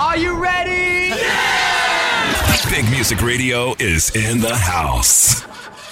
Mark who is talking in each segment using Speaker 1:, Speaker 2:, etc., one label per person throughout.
Speaker 1: Are you ready?
Speaker 2: Yeah! Big Music Radio is in the house.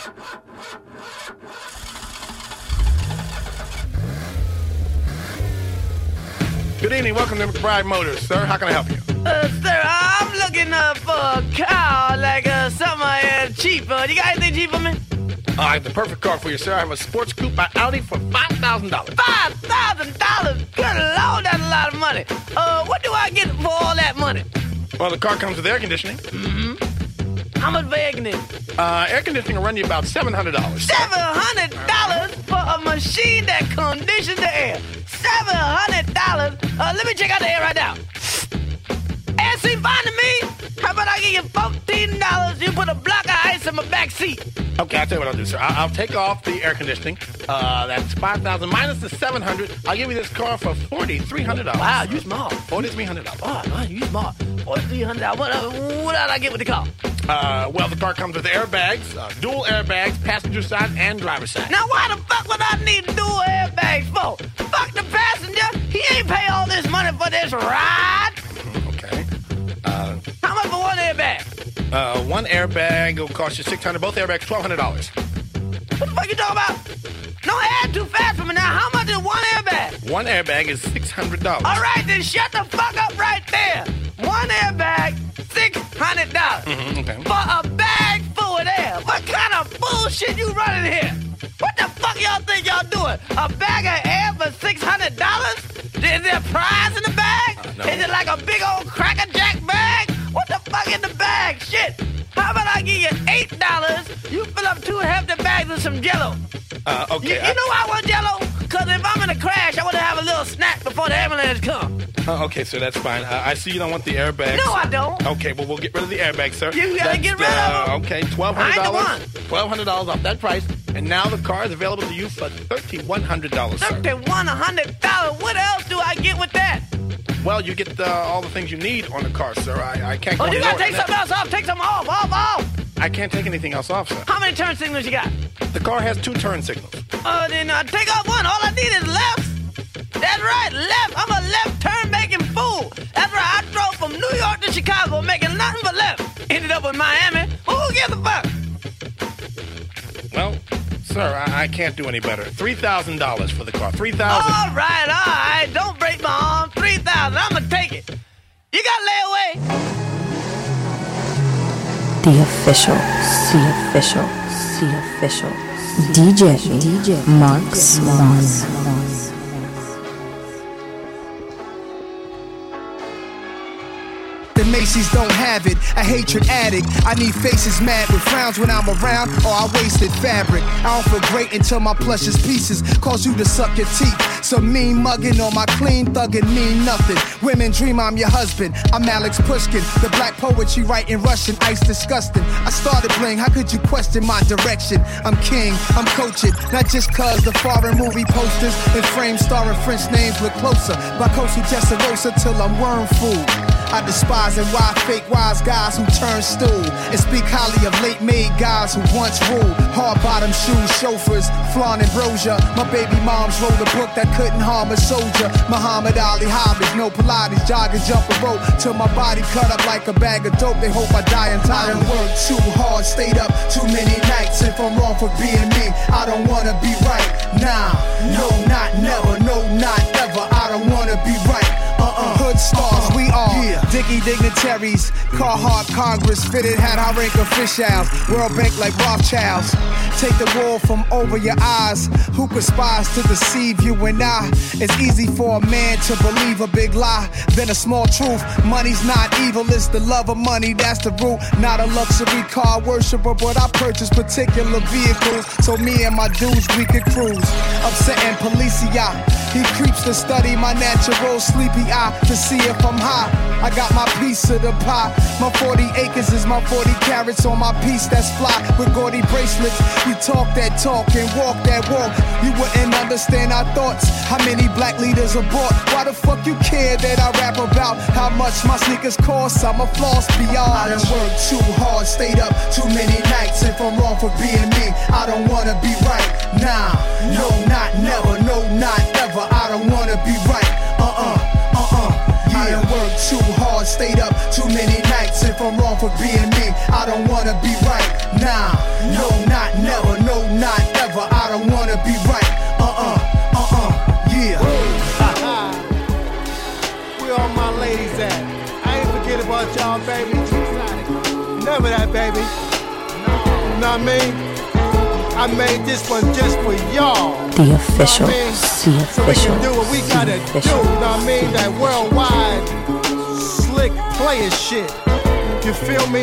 Speaker 3: Good evening. Welcome to McBride Motors, sir. How can I help you?
Speaker 1: Sir, I'm looking for a car, like something cheap. You got anything cheap for me?
Speaker 3: I have the perfect car for you, sir. I have a sports coupe by Audi for $5,000.
Speaker 1: $5,000? Good Lord, that's a lot of money. What do I get for all that money?
Speaker 3: Well, the car comes with air conditioning.
Speaker 1: Mm-hmm. How much for air conditioning?
Speaker 3: Air conditioning will run you about $700.
Speaker 1: $700 for a machine that conditions the air. $700? Let me check out the air right now. Air seems fine to me. How about I give you $14? You put a block of ice in my back seat.
Speaker 3: Okay, I'll tell you what I'll do, sir. I'll take off the air conditioning. That's $5,000 minus the $700. I'll give you this car for $4,300.
Speaker 1: Wow, you smart.
Speaker 3: $4,300.
Speaker 1: Oh, man, you smart. $4,300. What else I get with the car?
Speaker 3: Well, the car comes with airbags, dual airbags, passenger side and driver side.
Speaker 1: Now, why the fuck would I need dual airbags for? Fuck the passenger. He ain't pay all this money for this ride.
Speaker 3: Okay.
Speaker 1: How much for one airbag?
Speaker 3: One airbag will cost you $600. Both airbags, $1,200.
Speaker 1: What the fuck you talking about? Don't add too fast for me now. How much is one airbag?
Speaker 3: One airbag is $600.
Speaker 1: All right, then shut the fuck up right there. One airbag, $600.
Speaker 3: Okay.
Speaker 1: For a bag full of air. What kind of bullshit you running here? What the fuck y'all think y'all doing? A bag of air for $600? Is there a prize in the bag?
Speaker 3: No.
Speaker 1: Is it like a big old Cracker Jack bag? What the fuck in the bag? Shit. How about I give you $8? You fill up 2 hefty bags with some Jell-O.
Speaker 3: Okay.
Speaker 1: You know why I want Jell-O? Because if I'm in a crash, I want to have a little snack before the ambulance comes.
Speaker 3: Okay, sir, that's fine. I see you don't want the airbags.
Speaker 1: No, I don't.
Speaker 3: Okay, well, we'll get rid of the airbag, sir.
Speaker 1: You gotta get rid of them.
Speaker 3: Okay, $1,200.
Speaker 1: I ain't the one.
Speaker 3: $1,200 off that price. And now the car is available to you for $3,100, sir.
Speaker 1: $3,100? What else do I get with that?
Speaker 3: Well, you get all the things you need on the car, sir. I can't go
Speaker 1: Oh, you
Speaker 3: any
Speaker 1: gotta
Speaker 3: lower
Speaker 1: take
Speaker 3: than
Speaker 1: something else off. Take something off.
Speaker 3: I can't take anything else off, sir.
Speaker 1: How many turn signals you got?
Speaker 3: The car has 2 turn signals.
Speaker 1: Then take off one. All I need is left. That's right, left. I'm a left turn making fool. That's right. I drove from New York to Chicago making nothing but left. Ended up in Miami. Who gives a fuck?
Speaker 3: Well, sir, I can't do any better. $3,000 for the car. $3,000.
Speaker 1: All right. Don't break my arm. $3,000. I'm gonna take it. You got layaway.
Speaker 4: The official DJ Mark Swan.
Speaker 5: The Macy's don't have it, a hatred addict. I need faces mad with frowns when I'm around, or I wasted fabric. I don't feel great until my plushest pieces cause you to suck your teeth. Some mean mugging on my clean thugging mean nothing. Women dream I'm your husband. I'm Alex Pushkin, the black poetry write in Russian. Ice disgusting. I started playing, how could you question my direction? I'm king, I'm coaching, not just cause the foreign movie posters and frames starring French names look closer. Bacosu Tessarosa till I'm worm food. I despise and why fake wise guys who turn stool and speak highly of late made guys who once ruled. Hard bottom shoes, chauffeurs, flawn ambrosia. My baby moms wrote a book that couldn't harm a soldier. Muhammad Ali hobbies, no Pilates, jog and jump a rope till my body cut up like a bag of dope. They hope I die in time. I done worked too hard, stayed up too many nights. If I'm wrong for being me, I don't wanna be right. Nah, no, not never, no, not ever. I don't wanna be right. Hood stars, we are Dicky dignitaries, Carhartt Congress, fitted hat, I rank officials, World Bank like Rothschilds. Take the wool from over your eyes. Who conspires to deceive you and I? It's easy for a man to believe a big lie than a small truth. Money's not evil, it's the love of money, that's the root. Not a luxury car worshiper, but I purchase particular vehicles so me and my dudes we can cruise. Upsetting Policia, he creeps to study my natural sleepy eye to see if I'm high. I got my piece of the pie. My 40 acres is my 40 carats on my piece that's fly with gaudy bracelets. We talk that talk and walk that walk. You wouldn't understand our thoughts. How many black leaders are bought? Why the fuck you care that I rap about how much my sneakers cost? I'm a floss beyond. I done worked too hard, stayed up too many nights. If I'm wrong for being me, I don't wanna be right. Nah, no, not never, no, not ever. I don't wanna be right. I done worked too hard, heart stayed up too many nights. If I'm wrong for being me, I don't wanna be right. Nah, no, not never, no, not ever. I don't wanna be right. Yeah.
Speaker 6: Where all my ladies at? I ain't forget about y'all, baby. Never that, baby. No. You know what I mean? I made this one just for y'all.
Speaker 4: The official,
Speaker 6: you know I mean?
Speaker 4: the official,
Speaker 6: so we can do what we gotta do. You know what I mean? That worldwide slick player shit. You feel me?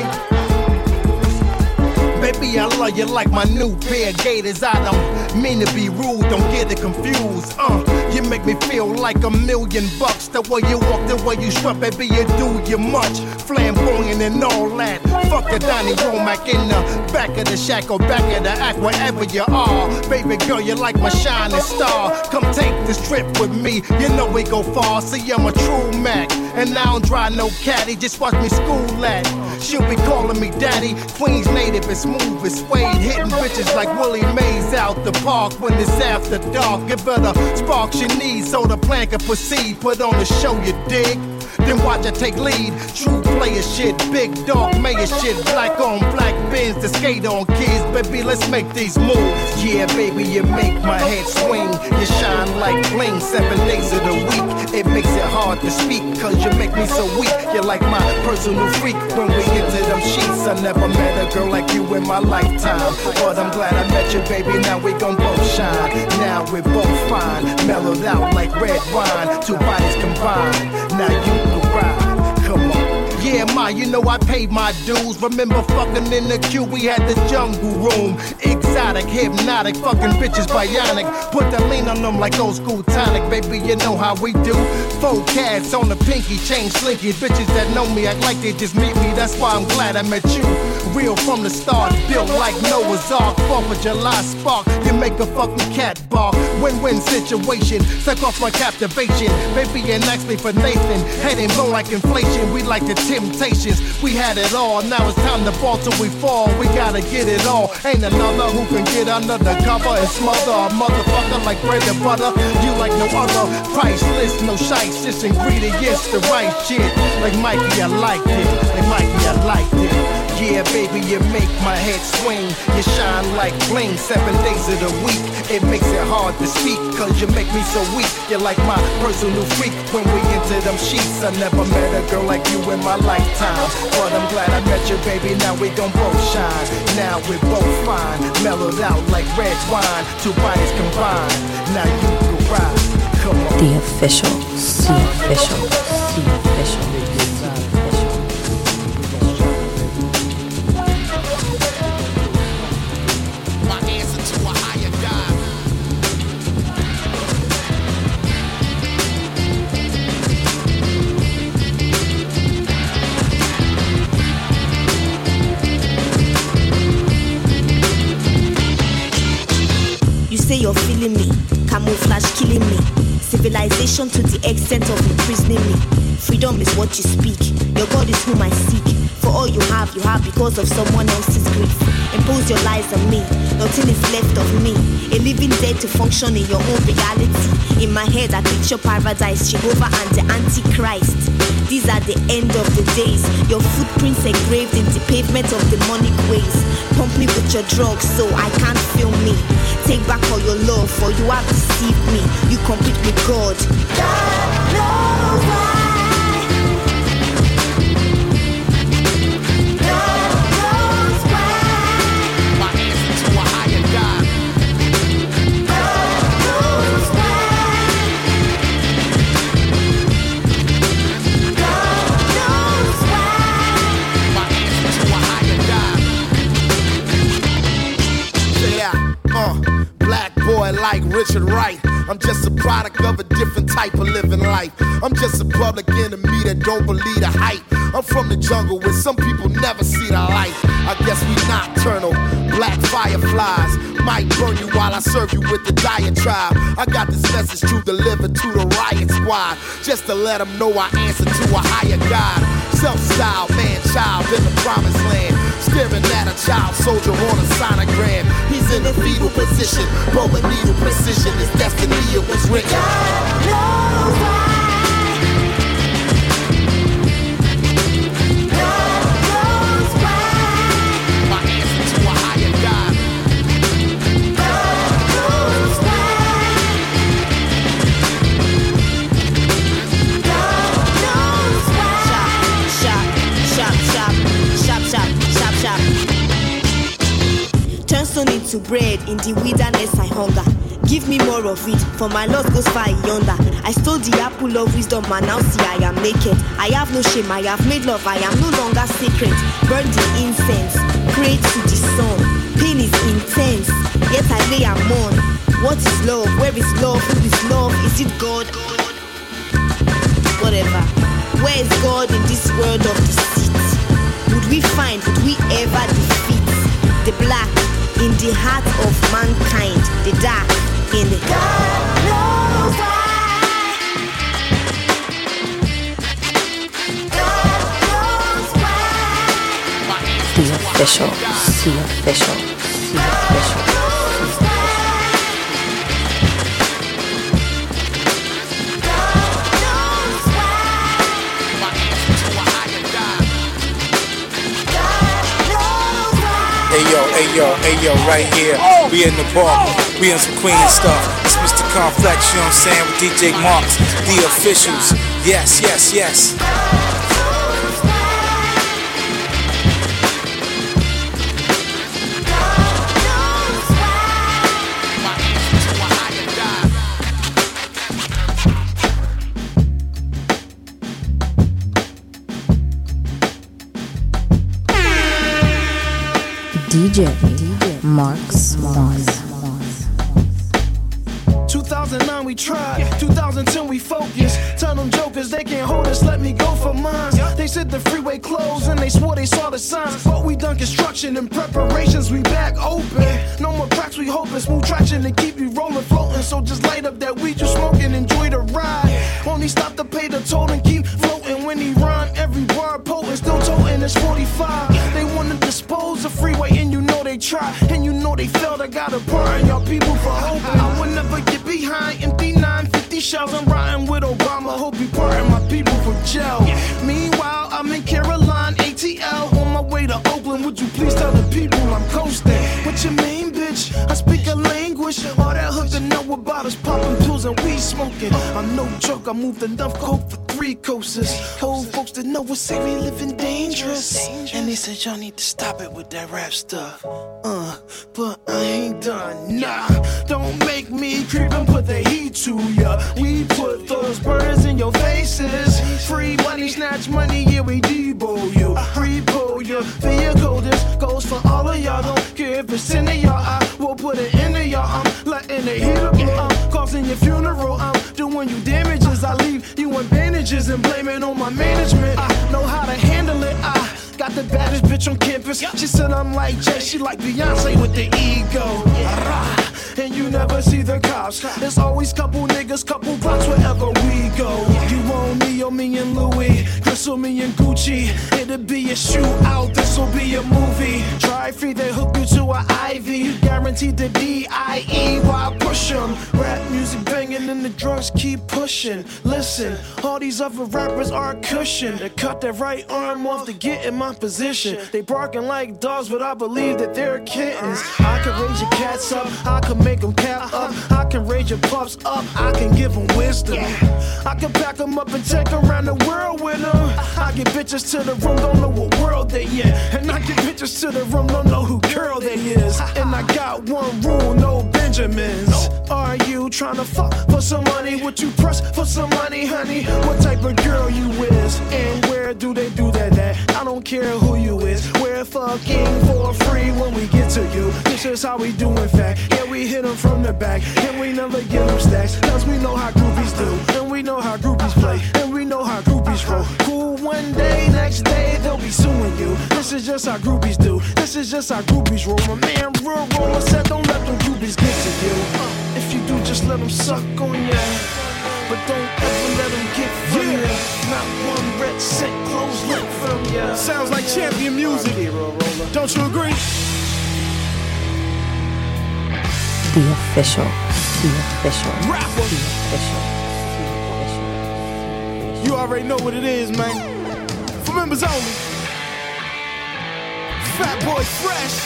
Speaker 6: Baby, I love you like my new pair of gators. I don't mean to be rude, don't get it confused. You make me feel like $1,000,000. The way you walk, the way you strut, baby, you do you much. Flamboyant and all that. Fuck a Donnie Womack in the back of the shack or back of the act, wherever you are. Baby girl, you're like my shining star. Come take this trip with me, you know we go far. See, I'm a true Mac, and I don't drive no caddy. Just watch me school at. She'll be calling me daddy. Queens native and smooth as suede, hitting bitches like Willie Mays out the park when it's after dark. Give her the sparks you need so the plan can proceed. Put on the show, you dig? Then watch her take lead. True player shit, big dog mayor shit. Black on black bins to skate on kids. Baby, let's make these moves. Yeah, baby, you make my head swing. You shine like bling 7 days of the week. It makes it hard to speak, cause you make me so weak. You're like my personal freak. When we get to them sheets, I never met a girl like you in my lifetime. But I'm glad I met you, baby, now we gon' both shine. Now we're both fine, mellowed out like red wine. Two bodies combined, now you can ride. Come on. Yeah, ma, you know I paid my dues. Remember fucking in the queue, we had the jungle room. Exotic, hypnotic, fucking bitches bionic. Put the lean on them like old school tonic. Baby, you know how we do. 4 cats on the pinky, chain slinky. Bitches that know me act like they just meet me. That's why I'm glad I met you. Real from the start, built like Noah's Ark. 4th of July spark, you make a fucking cat bark. Win-win situation, suck off my captivation. Baby, and ask me for Nathan. Head ain't blown like inflation, we like the Temptations. We had it all, now it's time to fall till we fall. We gotta get it all. Ain't another who can get under the cover and smother a motherfucker like bread and butter. You like no other, priceless, no shites, just ingredients, the right shit. Like Mikey, I liked it. Like Mikey, I liked it. Yeah, baby, you make my head swing. You shine like bling 7 days of the week. It makes it hard to speak, cause you make me so weak. You're like my personal freak. When we into them sheets, I never met a girl like you in my lifetime. But I'm glad I met you, baby, now we gon' both shine. Now we're both fine, mellowed out like red wine. Two bodies combined, now you can ride. Come on.
Speaker 4: The official, the official, the official.
Speaker 7: Say you're feeling me, camouflage killing me. Civilization to the extent of imprisoning me. Freedom is what you speak, your God is whom I seek. For all you have because of someone else's grief. Impose your lies on me, nothing is left of me. A living dead to function in your own reality. In my head I picture paradise, Jehovah and the Antichrist. These are the end of the days. Your footprints engraved in the pavement of demonic ways. Pump me with your drugs so I can't feel me. Take back all your love, for you have deceived me. You compete with God. God knows why. God knows why.
Speaker 6: My answer to a higher God.
Speaker 7: God knows why. God knows why.
Speaker 6: My answer to a higher God. Yeah, black boy like Richard Wright. I'm just a product of a different type of living life. I'm just a public enemy that don't believe the hype. I'm from the jungle where some people never see the light. I guess we nocturnal, black fireflies might burn you while I serve you with the diatribe. I got this message to deliver to the riot squad, just to let them know I answer to a higher God. Self-styled man-child in the promised land, staring at a child soldier on a sonogram. He's in a fetal position, but with needle precision, his destiny it was written.
Speaker 7: God knows why. to bread, in the wilderness I hunger. Give me more of it, for my loss goes far yonder. I stole the apple of wisdom, and now see I am naked. I have no shame, I have made love, I am no longer sacred. Burn the incense, pray to the sun. Pain is intense, yet I lay and mourn. What is love? Where is love? Who is love? Is it God? Whatever. Where is God in this world of deceit? Would we find, would we ever defeat the black in the heart of mankind, the dark in the God knows why. God knows why.
Speaker 4: The official, the official, the official.
Speaker 8: Hey yo, right here. We in the bar, we in some Queen stuff. It's Mr. Complex, you know what I'm saying, with DJ Marks, the officials. Yes, yes, yes.
Speaker 4: DJ Marks.
Speaker 5: 2009 we tried, 2010 we focused. Tell them jokers they can't hold us, let me go for mine. They said the freeway closed and they swore they saw the signs. But we done construction and preparations, we back open. No more cracks, we hoping smooth traction to keep you rolling, floating. So just light up that weed you smoking, enjoy the ride. Only stop to pay the toll and keep floating. When he rhyme, every word potent, still toting, it's 45. They wanna dispose of freeway and you know they try. And you know they failed, I got a part in y'all people for hoping. I would never get behind empty 950 shells. I'm riding with Obama, hope you pardon my people for jail. Meanwhile, I'm in Caroline, ATL, on my way to Oakland. Would you please tell the people I'm coasting? What you mean, bitch? I speak a language. All that hook to know about is popping pills and weed smoking. I'm no joke, I moved enough coke for 3 coasters. Old folks that know what say we living dangerous. And they said y'all need to stop it with that rap stuff. But I ain't done, nah. Don't make me creep and put the heat to ya. We put those birds in your faces. Free money, snatch money, yeah, we debo you. Repo your vehicle, this goes for all of y'all. Don't care if it's in y'all, I will put it into y'all. I'm letting the heater blow, I'm causing your funeral. I'm doing you damages, I leave you in bandages and blame it on my management. I know how to handle it, I got the baddest bitch on campus. She said I'm like Jay, she like Beyonce with the ego. And you never see the cops. There's always couple niggas, couple blocks wherever we go. You want me or me and Louis, Chris or me and Gucci. It'll be a shootout, this'll be a movie. Try free, they hook you to an IV. Guaranteed the DIE while I push 'em. Rap music banging and the drugs keep pushing. Listen, all these other rappers are a cushion. They cut their right arm off to get in my position. They barking like dogs, but I believe that they're kittens. I can raise your cats up, I can make them cap up, I can raise your pups up, I can give them wisdom. I can pack them up and take around the world with them. I get bitches to the room, don't know what world they in. And I get bitches to the room, don't know who girl they is. And I got one rule, no Benjamins. Are you trying to fuck for some money? Would you press for some money, honey? What type of girl you is? And where do they do that at? I don't care who you is. We're fucking for free when we get to you. This is how we do in fact. Yeah, we hit them from the back, and we never give them stacks. Cause we know how groupies do, and we know how groupies play, and we know how groupies roll. Cool one day, next day they'll be suing you. This is just how groupies do, this is just how groupies roll. My man Real Roller said don't let them groupies get to you. If you do, just let them suck on ya, but don't ever let them get from ya. Not one red cent clothes lit from ya. Sounds like champion music, don't you agree?
Speaker 4: The official, the official,
Speaker 5: Rapper.
Speaker 4: the official,
Speaker 5: You already know what it is, man. For members only. Fat Boy Fresh.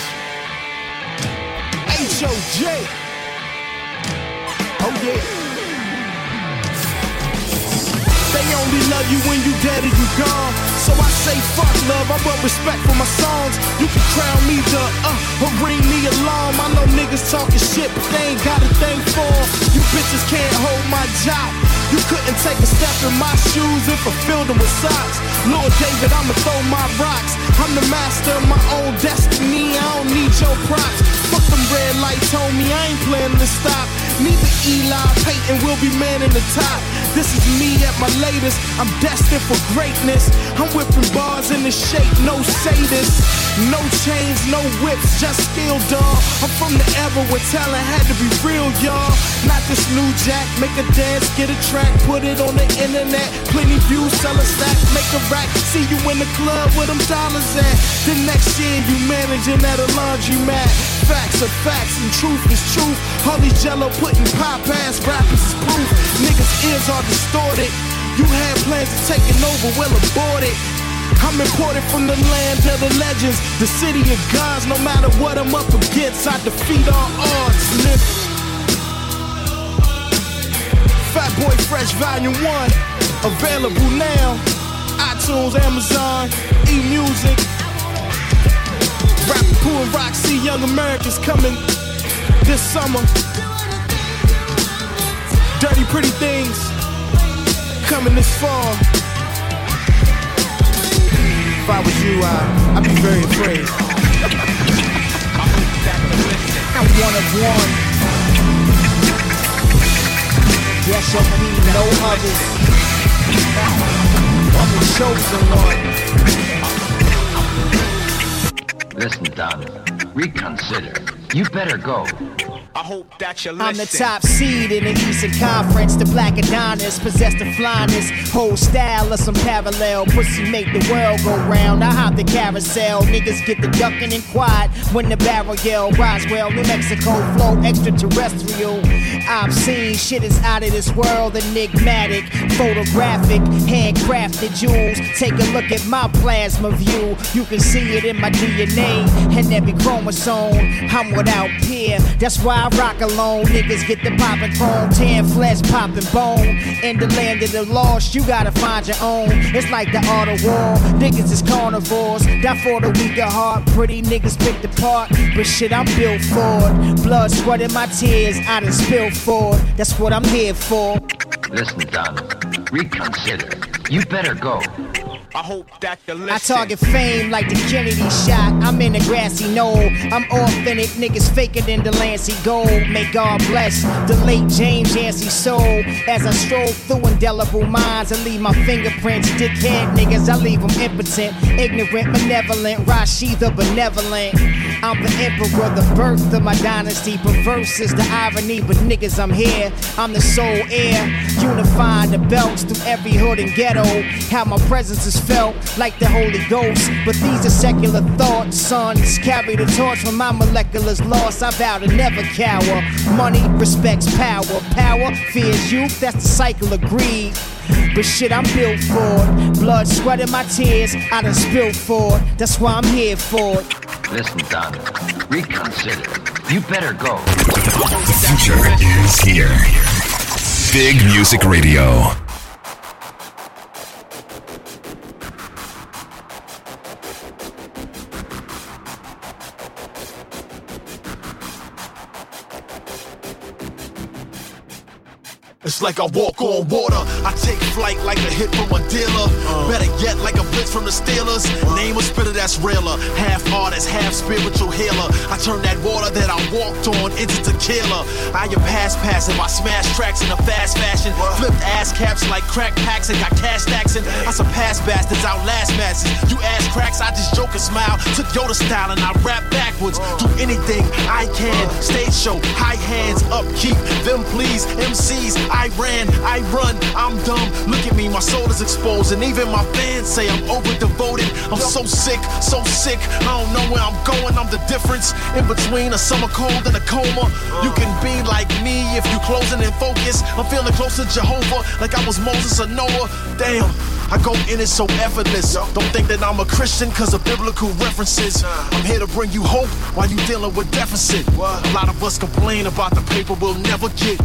Speaker 5: H.O.J. Oh yeah.
Speaker 6: They only love you when you dead and you gone. So I say fuck love, I want respect for my songs. You can crown me the or ring me alarm. I know niggas talking shit, but they ain't got a thing for 'em. You bitches can't hold my job. You couldn't take a step in my shoes and fulfill them with socks. Lord David, I'ma throw my rocks. I'm the master of my own destiny. I don't need your props. Fuck them red lights, homie. I ain't planning to stop. Neither Eli Payton will be man in the top. This is me at my latest. I'm destined for greatness. I'm whipping bars in the shape, no sadist. No chains, no whips, just skill, dawg. I'm from the era where talent had to be real, y'all. Not this new jack. Make a dance, get a track, put it on the internet. Plenty views, sell a stack, make a rack. See you in the club where them dollars at. The next year you managing at a laundromat. Facts are facts and truth is truth. Holy Jello putting pop ass rappers is proof. Niggas' ears are distorted. You had plans of taking over, well aborted. I'm imported from the land of the legends, the city of gods. No matter what I'm up against, I defeat all odds, nigga. Fat Boy Fresh Volume 1, available now. iTunes, Amazon, eMusic. Rapper Pooh and Roxy, Young Americans coming this summer. Dirty Pretty Things coming this fall. If I was you, I'd be very afraid. I'm one of one. There shall be no others. I'm the chosen one.
Speaker 9: Listen, Donald, reconsider. You better go.
Speaker 10: I hope that you're
Speaker 7: I'm the top seed in the Eastern Conference. The Black Adonis possess the flyness. Whole style of some parallel. Pussy make the world go round. I hop the carousel. Niggas get the ducking and quiet when the barrel yell. Roswell, New Mexico, flow extraterrestrial. I've seen shit is out of this world. Enigmatic, photographic, handcrafted jewels. Take a look at my plasma view. You can see it in my DNA and every chromosome. I'm without peer. That's why I rock alone. Niggas get the poppin' chrome, tan flesh, poppin' bone. In the land of the lost, you gotta find your own. It's like the art of war. Niggas is carnivores. Die for the weak of heart. Pretty niggas picked apart. But shit, I'm built for it. Blood, sweat, and my tears, I done spilled for it. That's what I'm here for.
Speaker 9: Listen, Donald, reconsider. You better go.
Speaker 10: I hope that you listen.
Speaker 7: I target fame like the Kennedy shot. I'm in the grassy knoll. I'm authentic, niggas faker than the Lancey Gold. May God bless the late James Yancey soul. As I stroll through indelible minds, I leave my fingerprints. Dickhead niggas, I leave them impotent. Ignorant, malevolent, Rashi the benevolent. I'm the emperor, the birth of my dynasty. Perverse is the irony, but niggas, I'm here. I'm the sole heir, unifying the belts through every hood and ghetto. How my presence is felt like the Holy Ghost. But these are secular thoughts, sons. Carry the torch when my molecular's lost. I vow to never cower. Money respects power. Power fears youth, that's the cycle of greed. But shit, I'm built for it. Blood, sweat, and my tears, I done spilled for it. That's why I'm here for it.
Speaker 9: Listen, Donald, reconsider. You better go.
Speaker 2: The future is here. Big Music Radio.
Speaker 11: It's like I walk on water. I take flight like a hit from a dealer. Better yet, like a blitz from the Steelers. Name a spitter that's realer. Half artist, half spiritual healer. I turn that water that I walked on into tequila. I am past passive. I smash tracks in a fast fashion. Flipped ass caps like crack packs and got cash stacks in. I surpass bastards, outlast masses. You ass cracks, I just joke and smile. Took Yoda style and I rap backwards. Do anything I can. Stage show, high hands, upkeep. Them please, MCs. I ran, I run, I'm dumb. Look at me, my soul is exposed. And even my fans say I'm over devoted. I'm so sick, I don't know where I'm going. I'm the difference in between a summer cold and a coma. You can be like me if you closing and focus. I'm feeling close to Jehovah, like I was Moses or Noah. Damn, I go in it so effortless. Don't think that I'm a Christian cause of biblical references. I'm here to bring you hope while you dealing with deficit. A lot of us complain about the paper we'll never get.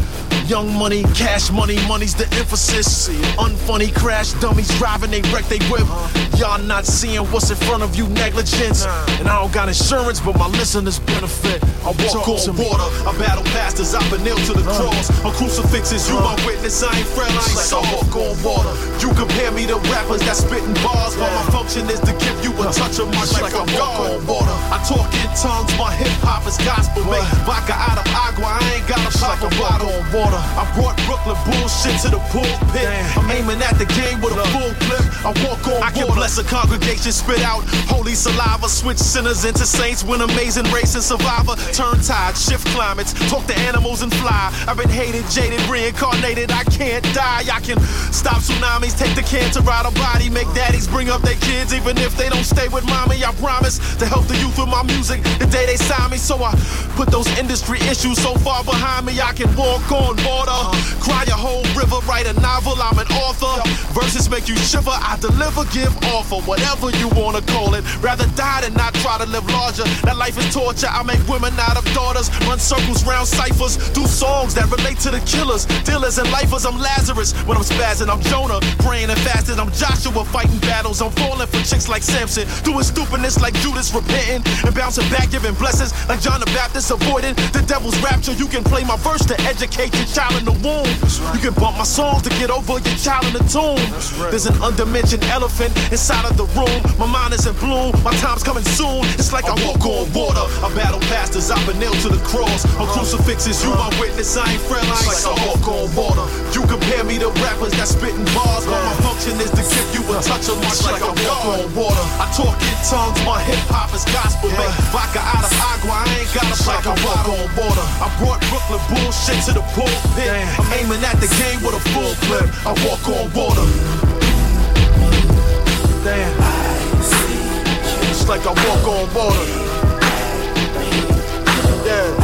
Speaker 11: Young money, cash money, money's the emphasis. Unfunny crash dummies driving, they wreck they whip. Y'all not seeing what's in front of you, negligence. And I don't got insurance, but my listeners benefit. I walk on water, I battle pastors, I've been nailed to the cross. On crucifixes, you my witness, I ain't frail, I ain't soft. I walk on water. You compare me to rappers that spitting bars, but my function is to give you a touch of my like I walk on water. I talk in tongues, my hip hop is gospel. Make vodka out of agua, I ain't got a pop a bottle on water. I brought Brooklyn bullshit to the pulpit. I'm aiming at the game with a full clip. I walk on water. I can bless a congregation, spit out holy saliva, switch sinners into saints, win amazing race and survivor. Turn tide, shift climates, talk to animals and fly. I've been hated, jaded, reincarnated, I can't die. I can stop tsunamis, take the can to ride a body, make daddies bring up their kids even if they don't stay with mommy. I promise to help the youth with my music the day they sign me. So I put those industry issues so far behind me, I can walk on water, cry a whole river, write a novel, I'm an author. Verses make you shiver, I deliver, give offer, whatever you wanna call it. Rather die than not try to live larger. That life is torture, I make women out of daughters, run circles round ciphers, do songs that relate to the killers, dealers and lifers. I'm Lazarus when I'm spazzing, I'm Jonah, praying and fasting. I'm Joshua, fighting battles, I'm falling for chicks like Samson, doing stupidness like Judas, repenting and bouncing back, giving blessings like John the Baptist, avoiding the devil's rapture. You can play my verse to educate your child in the womb. You can bump my songs to get over your child in the tomb. There's an undimensioned elephant inside of the room. My mind is in bloom, my time's coming soon. It's like I walk on water, I battle pastors, I've been nailed to the cross. On crucifixes, you my witness, I ain't frail, I ain't soft. I walk on water. You compare me to rappers that spitting bars, but my function is to give you a touch of my like I walk on water. I talk in tongues, my hip hop is gospel. Make vodka out of agua, I ain't got a like I walk on water. I brought Brooklyn bullshit to the pulpit. I'm aiming at the game with a full clip. I walk on water. Damn, it's like I walk on water. Yeah,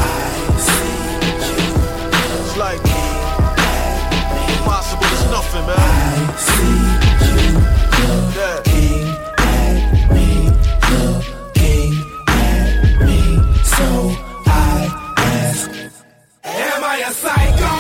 Speaker 11: it's like impossible is nothing, man. I see you looking at me, looking at me, so I ask, am I a psycho?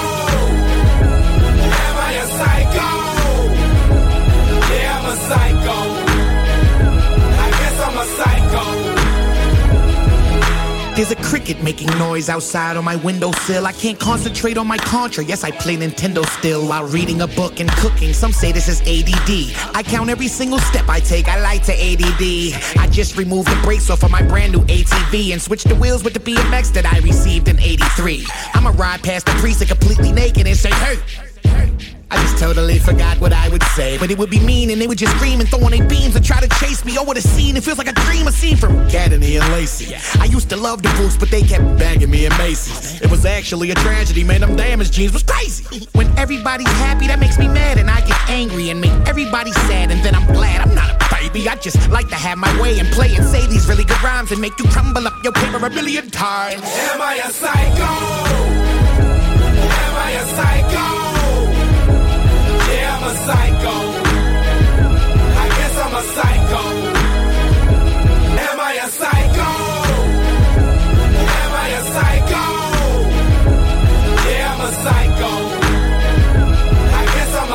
Speaker 11: Am I a psycho? Yeah, I'm a psycho. I guess I'm a psycho.
Speaker 12: There's a cricket making noise outside on my windowsill. I can't concentrate on my Contra. Yes, I play Nintendo still while reading a book and cooking. Some say this is ADD. I count every single step I take. I like to ADD. I just removed the brakes off of my brand new ATV and switched the wheels with the BMX that I received in '83. I'ma ride past the precinct completely naked and say, hey. I just totally forgot what I would say, but it would be mean and they would just scream and throw on their beams and try to chase me. Oh, what a scene, it feels like a dream, a scene from Cadney and Lacey. I used to love the Boots, but they kept bagging me in Macy's. It was actually a tragedy, man, them damaged jeans was crazy. When everybody's happy, that makes me mad and I get angry and make everybody sad and then I'm glad I'm not a baby. I just like to have my way and play and say these really good rhymes and make you crumble up your paper a million times.
Speaker 13: Am I a psycho? Am I a psycho? Yeah, I'm a psycho. I guess I'm a psycho. Am I a psycho? Am I a psycho? Yeah, I'm a psycho. I guess I'm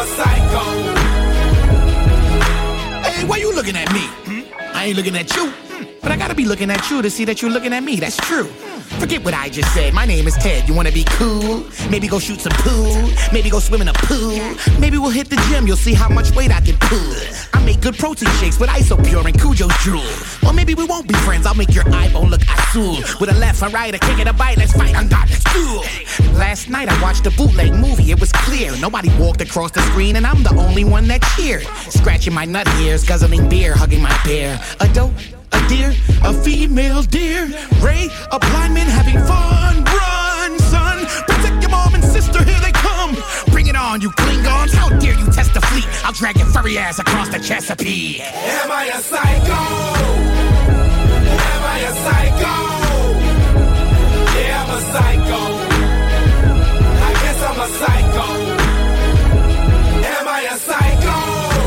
Speaker 13: a psycho.
Speaker 12: Hey, why you looking at me? I ain't looking at you. But I gotta be looking at you to see that you're looking at me. That's true. Forget what I just said. My name is Ted. You wanna be cool? Maybe go shoot some pool. Maybe go swim in a pool. Maybe we'll hit the gym. You'll see how much weight I can pull. I make good protein shakes with Isopure and Cujo's drool. Or maybe we won't be friends. I'll make your eyeball look azul. With a left, a right, a kick and a bite. Let's fight. I'm God. Let's duel. Last night I watched a bootleg movie. It was clear. Nobody walked across the screen and I'm the only one that cheered. Scratching my nut ears, guzzling beer, hugging my bear. A dope. A deer, a female deer, Ray, a blind man having fun. Run, son, protect your mom and sister, here they come. Bring it on, you Klingons, how dare you test the fleet? I'll drag your furry ass across the Chesapeake.
Speaker 13: Am I a psycho? Am I a psycho? Yeah, I'm a psycho. I guess I'm a psycho. Am I a psycho?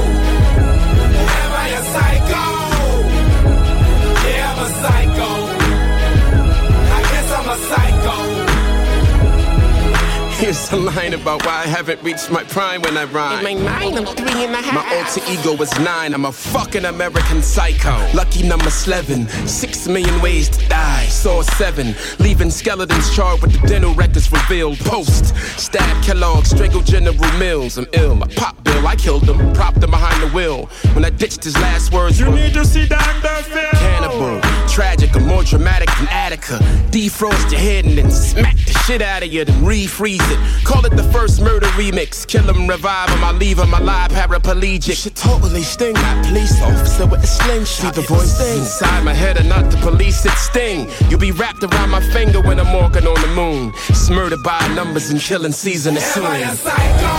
Speaker 13: Am I a psycho? Yeah, I'm a psycho. I guess I'm a psycho.
Speaker 14: Here's a line whine about why I haven't reached my prime when I rhyme.
Speaker 15: In my mind, I'm 3.5.
Speaker 14: My alter ego is 9. I'm a fucking American psycho. Lucky number 11. 6 million ways to die. Saw 7. Leaving skeletons charred with the dental records revealed. Post. Stab Kellogg. Strangled General Mills. I'm ill. I pop Bill. I killed him. Propped him behind the wheel. When I ditched his last words. You need to see Dr. Phil. Cannibal. Tragic or more dramatic than Attica. Defrost your head and then smack the shit out of you. Then refreeze it. Call it the first murder remix. Kill him, revive him. I leave him alive. Paraplegic. Shit totally sting. That police officer with a slingshot. The voice inside my head and not the police. It sting. You'll be wrapped around my finger when I'm walking on the moon. Smurdered by numbers and killing season is soon.
Speaker 13: Am I a psycho?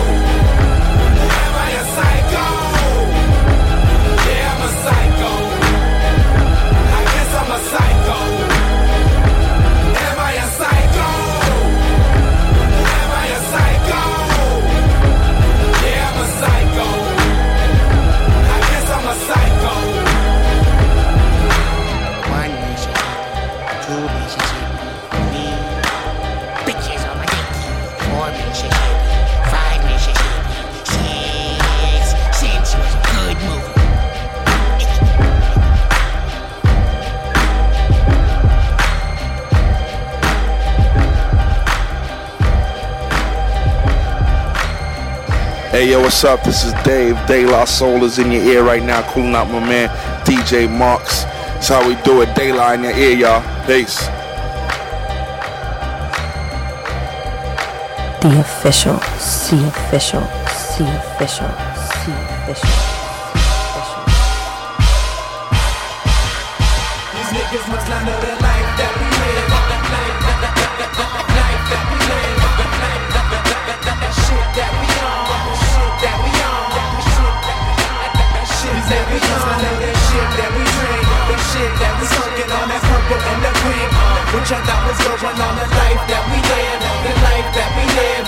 Speaker 13: Am I a psycho? Yeah, I'm a psycho. I guess I'm a psycho. Am I a psycho? Am I a psycho? Yeah, I'm a psycho. I guess I'm a psycho.
Speaker 12: One relationship, 2 relationships, 3 bitches on my dick, 4 relationships, 5 relationships, 6 sensuous, good movie.
Speaker 16: Hey yo, what's up? This is Dave. De La Soul is in your ear right now, cooling out my man DJ Marks. That's how we do it. De La in your ear, y'all. Peace.
Speaker 4: The official, C official, C official, C official.
Speaker 13: These niggas must not know the life that we live. Life that we live. That shit that we on. Shit that we on. That shit that we on. I know that shit that we drink. That shit that we smoking on. That purple and the pink. Which I thought was going on. The life that we live. The life that we live.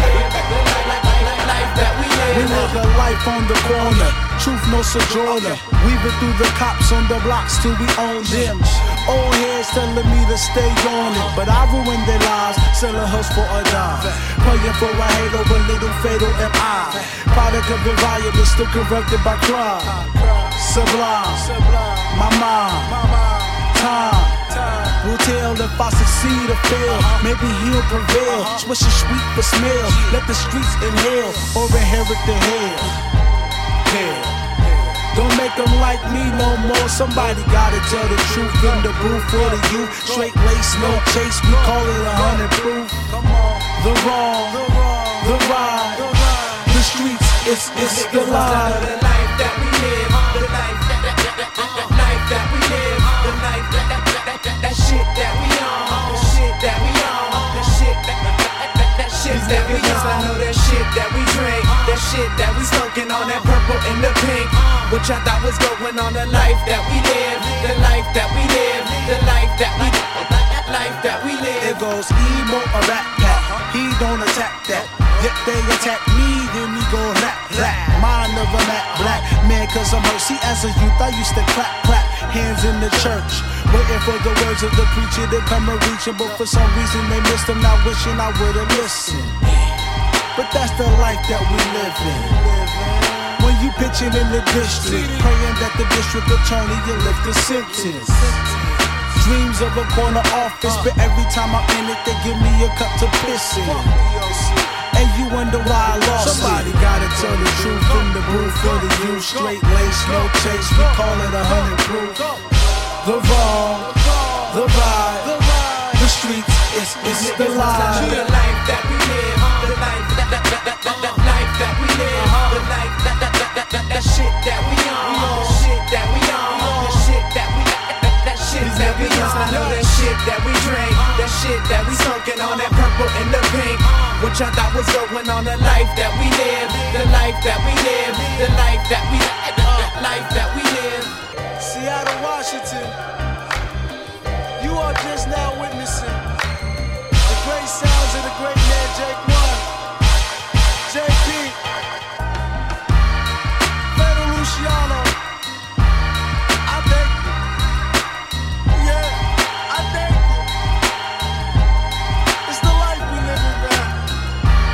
Speaker 13: Life that we live.
Speaker 5: We live a life on the corner, truth no sojourner. Weaving through the cops on the blocks till we own them. Old heads telling me to stay on it, but I ruined their lives, selling hoes for a dime. Praying for a halo, a little fatal MI. Product of environment still corrupted by crime. Sublime, my mind, time. Will tell if I succeed or fail. Maybe he'll prevail. Swish is sweet for smell. Let the streets inhale or inherit the hell. Hell. Don't make them like me no more. Somebody gotta tell the truth in the booth for the youth. Straight lace, no chase. We call it 100 proof. The wrong, the ride, the streets. It's the lie.
Speaker 13: The life that we live. The life that we live. The life that shit that we on. The shit that we on. The shit that shit that we on. I know that shit that we drink. That shit that we smoking on. That purple and the pink. Which I thought was going on. The life that we live. The life that we live. The life that we life that we live.
Speaker 5: It goes emo or rap pack. He don't attack that. If they attack me, then we go rap rap. Mind of a Mac black man, cause I'm hurt. See, as a youth, I used to clap clap. Hands in the church, waiting for the words of the preacher to come and reach him. But for some reason they missed him, not wishing I would've listened. But that's the life that we live in. When you pitching in the district, praying that the district attorney will lift the sentence. Dreams of a corner office, but every time I'm in it, they give me a cup to piss in. And you wonder why I lost Somebody it. Gotta tell the truth in the booth for the youth. Straight lace, no chase, we call it 100 proof. The wrong, the ride, the streets, it's the lie.
Speaker 13: The life that we live, the life that we live, the life that shit that we on, the shit that we on, the shit that we that shit that we on. I know that shit that we drink, that shit that we smoking on, that purple and the pink. Which I thought was going on. The life that we live, the life that we live, the life that we life that we live.
Speaker 5: Seattle, Washington, you are just now witnessing the great sounds of the great man Jake One, JP, Fede Luciano. I thank you. Yeah, I thank you. It's the life we live in, man.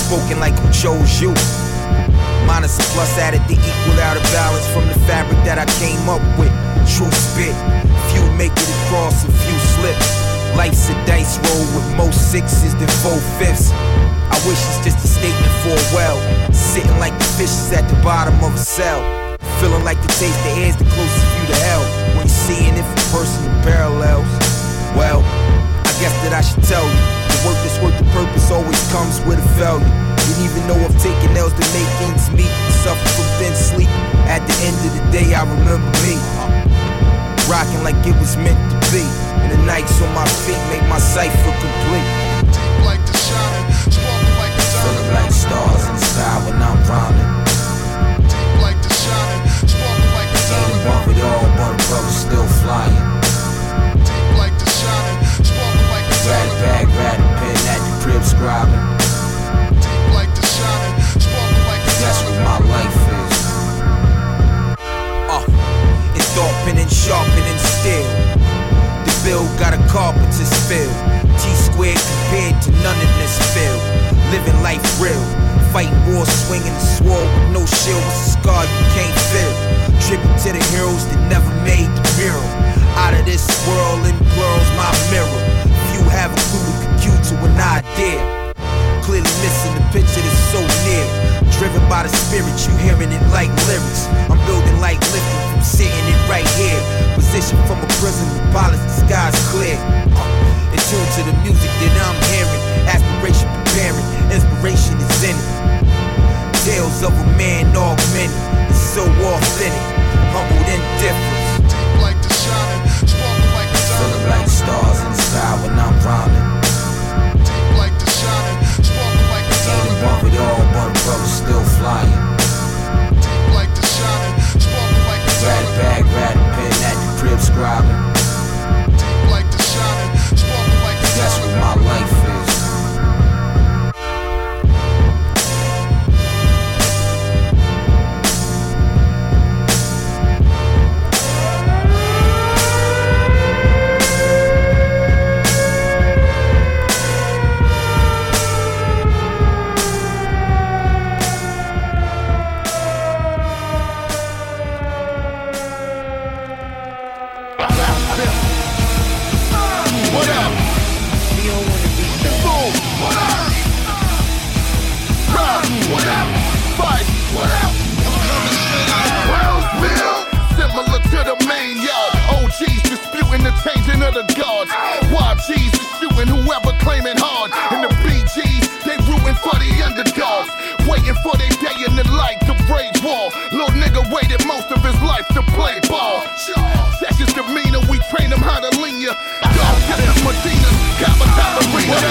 Speaker 15: spoken like who chose you. Minus a plus added to equal out a balance from the fabric that I came up with. True spit, few make it across and few slip. Life's a dice roll with more sixes than 4/5. I wish it's just a statement for a well. Sitting like the fishes at the bottom of a cell. Feeling like the taste the air's the closest view to hell. When you're seeing it from personal parallels. Well, I guess that I should tell you, the work that's worth the purpose always comes with a failure. Didn't even know I've taken L's to make ends meet. Suffer from thin sleep. At the end of the day, I remember me rocking like it was meant to be. And the nights on my feet make my cipher complete.
Speaker 11: Deep like the shining, sparkle like the diamond.
Speaker 15: Feeling like stars in the sky when I'm rhyming.
Speaker 11: Deep like the shining, sparkle like the diamond.
Speaker 15: Ain't above it all, but a brother still flying.
Speaker 11: Deep like the shining, sparkle like the diamond.
Speaker 15: Rat bag, rat pen at the crib scribing.
Speaker 11: Deep like the shining, sparkle like the diamond.
Speaker 15: That's what my life is. It's sharpening, sharpening still. The bill got a carpenter's feel. T-squared compared to none of this field. Living life real. Fighting war, swinging the sword with no shield. What's a scar you can't feel? Tribute to the heroes that never made the mural. Out of this world, in plurals, my mirror. Few have a clue to compute to an idea. Clearly missing the picture that's so near. Driven by the spirit, you hearing it like lyrics. I'm building like lifting from sitting it right here. Position from a prison, the polish, the sky's clear. In tune to the music that I'm hearing. Aspiration preparing, inspiration is in it. Tales of a man augmented, it's so authentic. Humbled indifference.
Speaker 11: Deep like the shining, sparkle like the diamond.
Speaker 15: Feeling like stars in the sky when I'm rhyming.
Speaker 11: Deep like the shining, sparkle like the diamond.
Speaker 15: Ain't above it all, but a brother still flying.
Speaker 11: Deep like the shining, sparkle like the
Speaker 15: Rat
Speaker 11: diamond.
Speaker 15: bag, rat pen at the crib scribing.
Speaker 11: Deep like the shining, sparkle like the diamond.
Speaker 15: That's what my life is.
Speaker 11: Changing of the guards. YGs is shooting whoever claiming hard. And the BGs, they rooting for the underdogs. Waiting for their day in the light to rage war. Little nigga waited most of his life to play ball. That's just demeanor, we train him how to lean ya. Dog, this is Medina, Kappa Arena.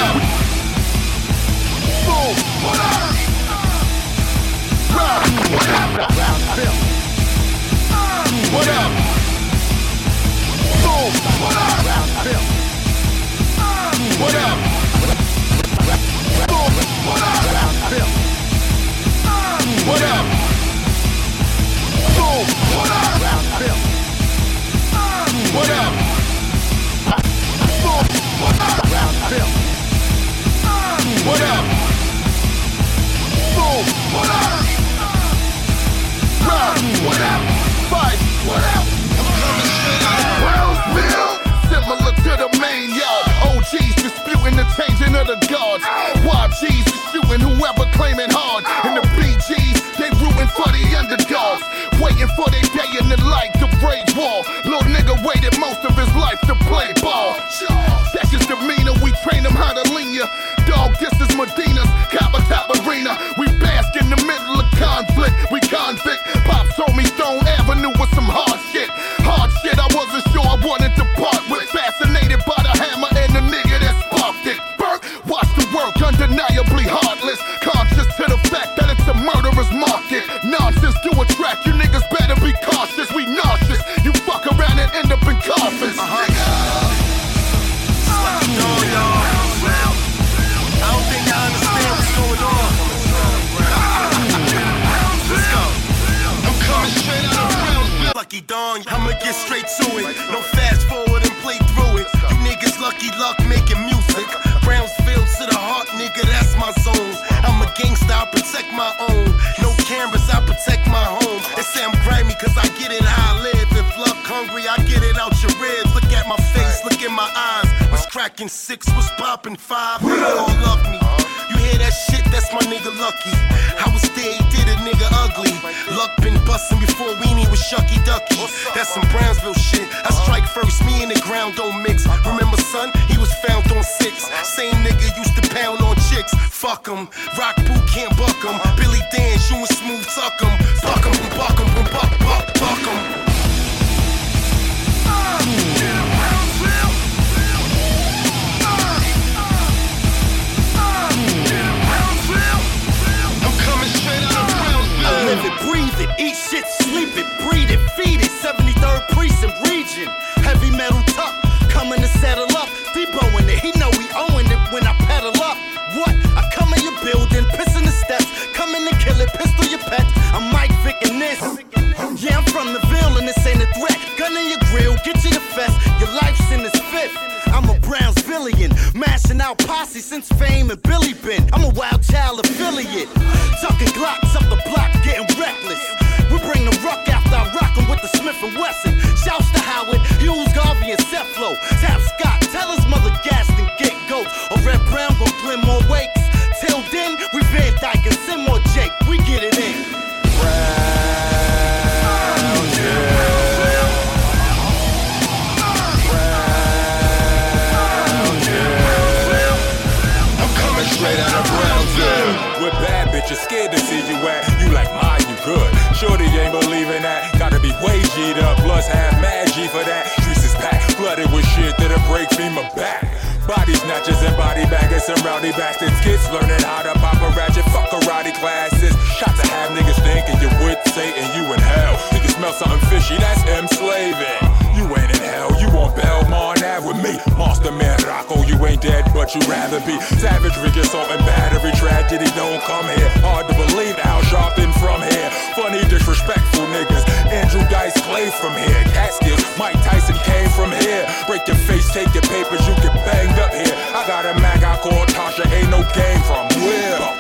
Speaker 11: Boom. What up? What up? Boom. What up? What up? Boom. What up? What up? Boom. What up? What up? Boom. What up? What up? Boom. What up? What up? Fight. What up? Brownsville, similar to the main yard. OGs disputing the changing of the guards. YGs is shooting whoever claiming hard. And the BGs, they rooting for the underdogs. Waiting for their day in the light to rage war. Little nigga waited most of his life to play ball. That's just demeanor, we train him how to lean ya. Dog, this is Medina's Kappa Arena. We bask in the middle of conflict. We convict. Pops told me Stone Avenue was some hard shit. Hard shit I wasn't sure I wanted to part with. Fascinated by the hammer and the nigga that sparked it. Burke, watch the work, undeniably heartless. Conscious to the fact that it's a murderer's market. Nonsense to attract, you niggas better be cautious. We nauseous, you fuck around and end up in coffins.
Speaker 17: Lucky Dawn, I'ma get straight to it. No fast forward and play through it. You niggas lucky luck making music. Brownsville to the heart, nigga, that's my zone. I'm a gangster. my own. No cameras, I protect my home. They say I'm grimy cause I get it how I live. If luck hungry, I get it out your ribs. Look at my face, look in my eyes. Was cracking 6, was popping 5. They all love me. You hear that shit? That's my nigga Lucky. I was there, he did a nigga ugly. Luck been bustin' before Weenie was Shucky Ducky. That's some Brownsville shit. I strike first, me and the ground don't mix. Remember son, he was found on 6. Same nigga used to pound on chicks. Fuck him, Rock Boot can't buck him. Billy Dance, you and Smooth tuck him. Buck him, buck him, buck him.
Speaker 18: Live it, breathe it, eat shit, sleep it, breathe it, feed it. 73rd precinct region, heavy metal tuck, coming to settle up. Deboing it, he know we owing it when I pedal up. What? I come in your building, piss in the steps, come in and kill it, pistol your pet. I'm Mike Vick in this. Yeah, I'm from the Ville and this ain't a threat. Gun in your grill, get you the fest. Your life's in this fifth. I'm a Brownsvillian, mashing out posse since Fame and Billy been. I'm a Wild Child affiliate, tucking Glocks up the block, getting reckless. We bring the ruck after I rock 'em with the Smith & Wesson. Shouts to Howard, Hughes, Garvey, and Cephalo. Tap Scott, tell his mother gas and get goats. Or Red Brown gon' glim more wakes. Till then, we Van Dyke and Seymour Jake. We get it in.
Speaker 17: Straight out of Brownsville.
Speaker 19: With bad bitches scared to see you at. You like mine, you good. Shorty ain't believing that. Gotta be way G'd up, plus half mad G for that. Streets is packed, flooded with shit that'll break FEMA back. Body snatchers and body baggers and rowdy bastards. Kids learning how to pop a ratchet, fuck karate classes. Shot to have niggas thinking you with Satan, you in hell. You can smell something fishy, that's M-slaving. You ain't in hell, you on Belmont Ave with me. Monster Man Rocco, you ain't dead, but you rather be. Savagery, assault and battery, tragedy don't come here. Hard to believe Al Sharpton from here. Funny, disrespectful niggas. Andrew Dice Clay from here. Catskills, Mike Tyson came from here. Break your face, take your papers, you get banged up here. I got a mag I call Tasha, ain't no game from Will.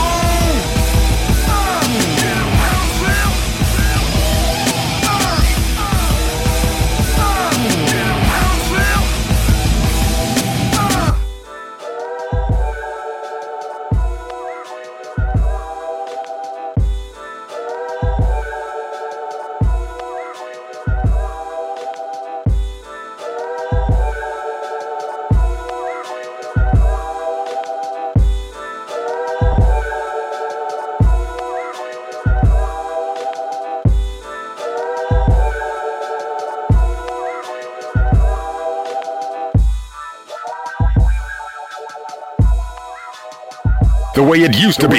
Speaker 2: The way it used to be.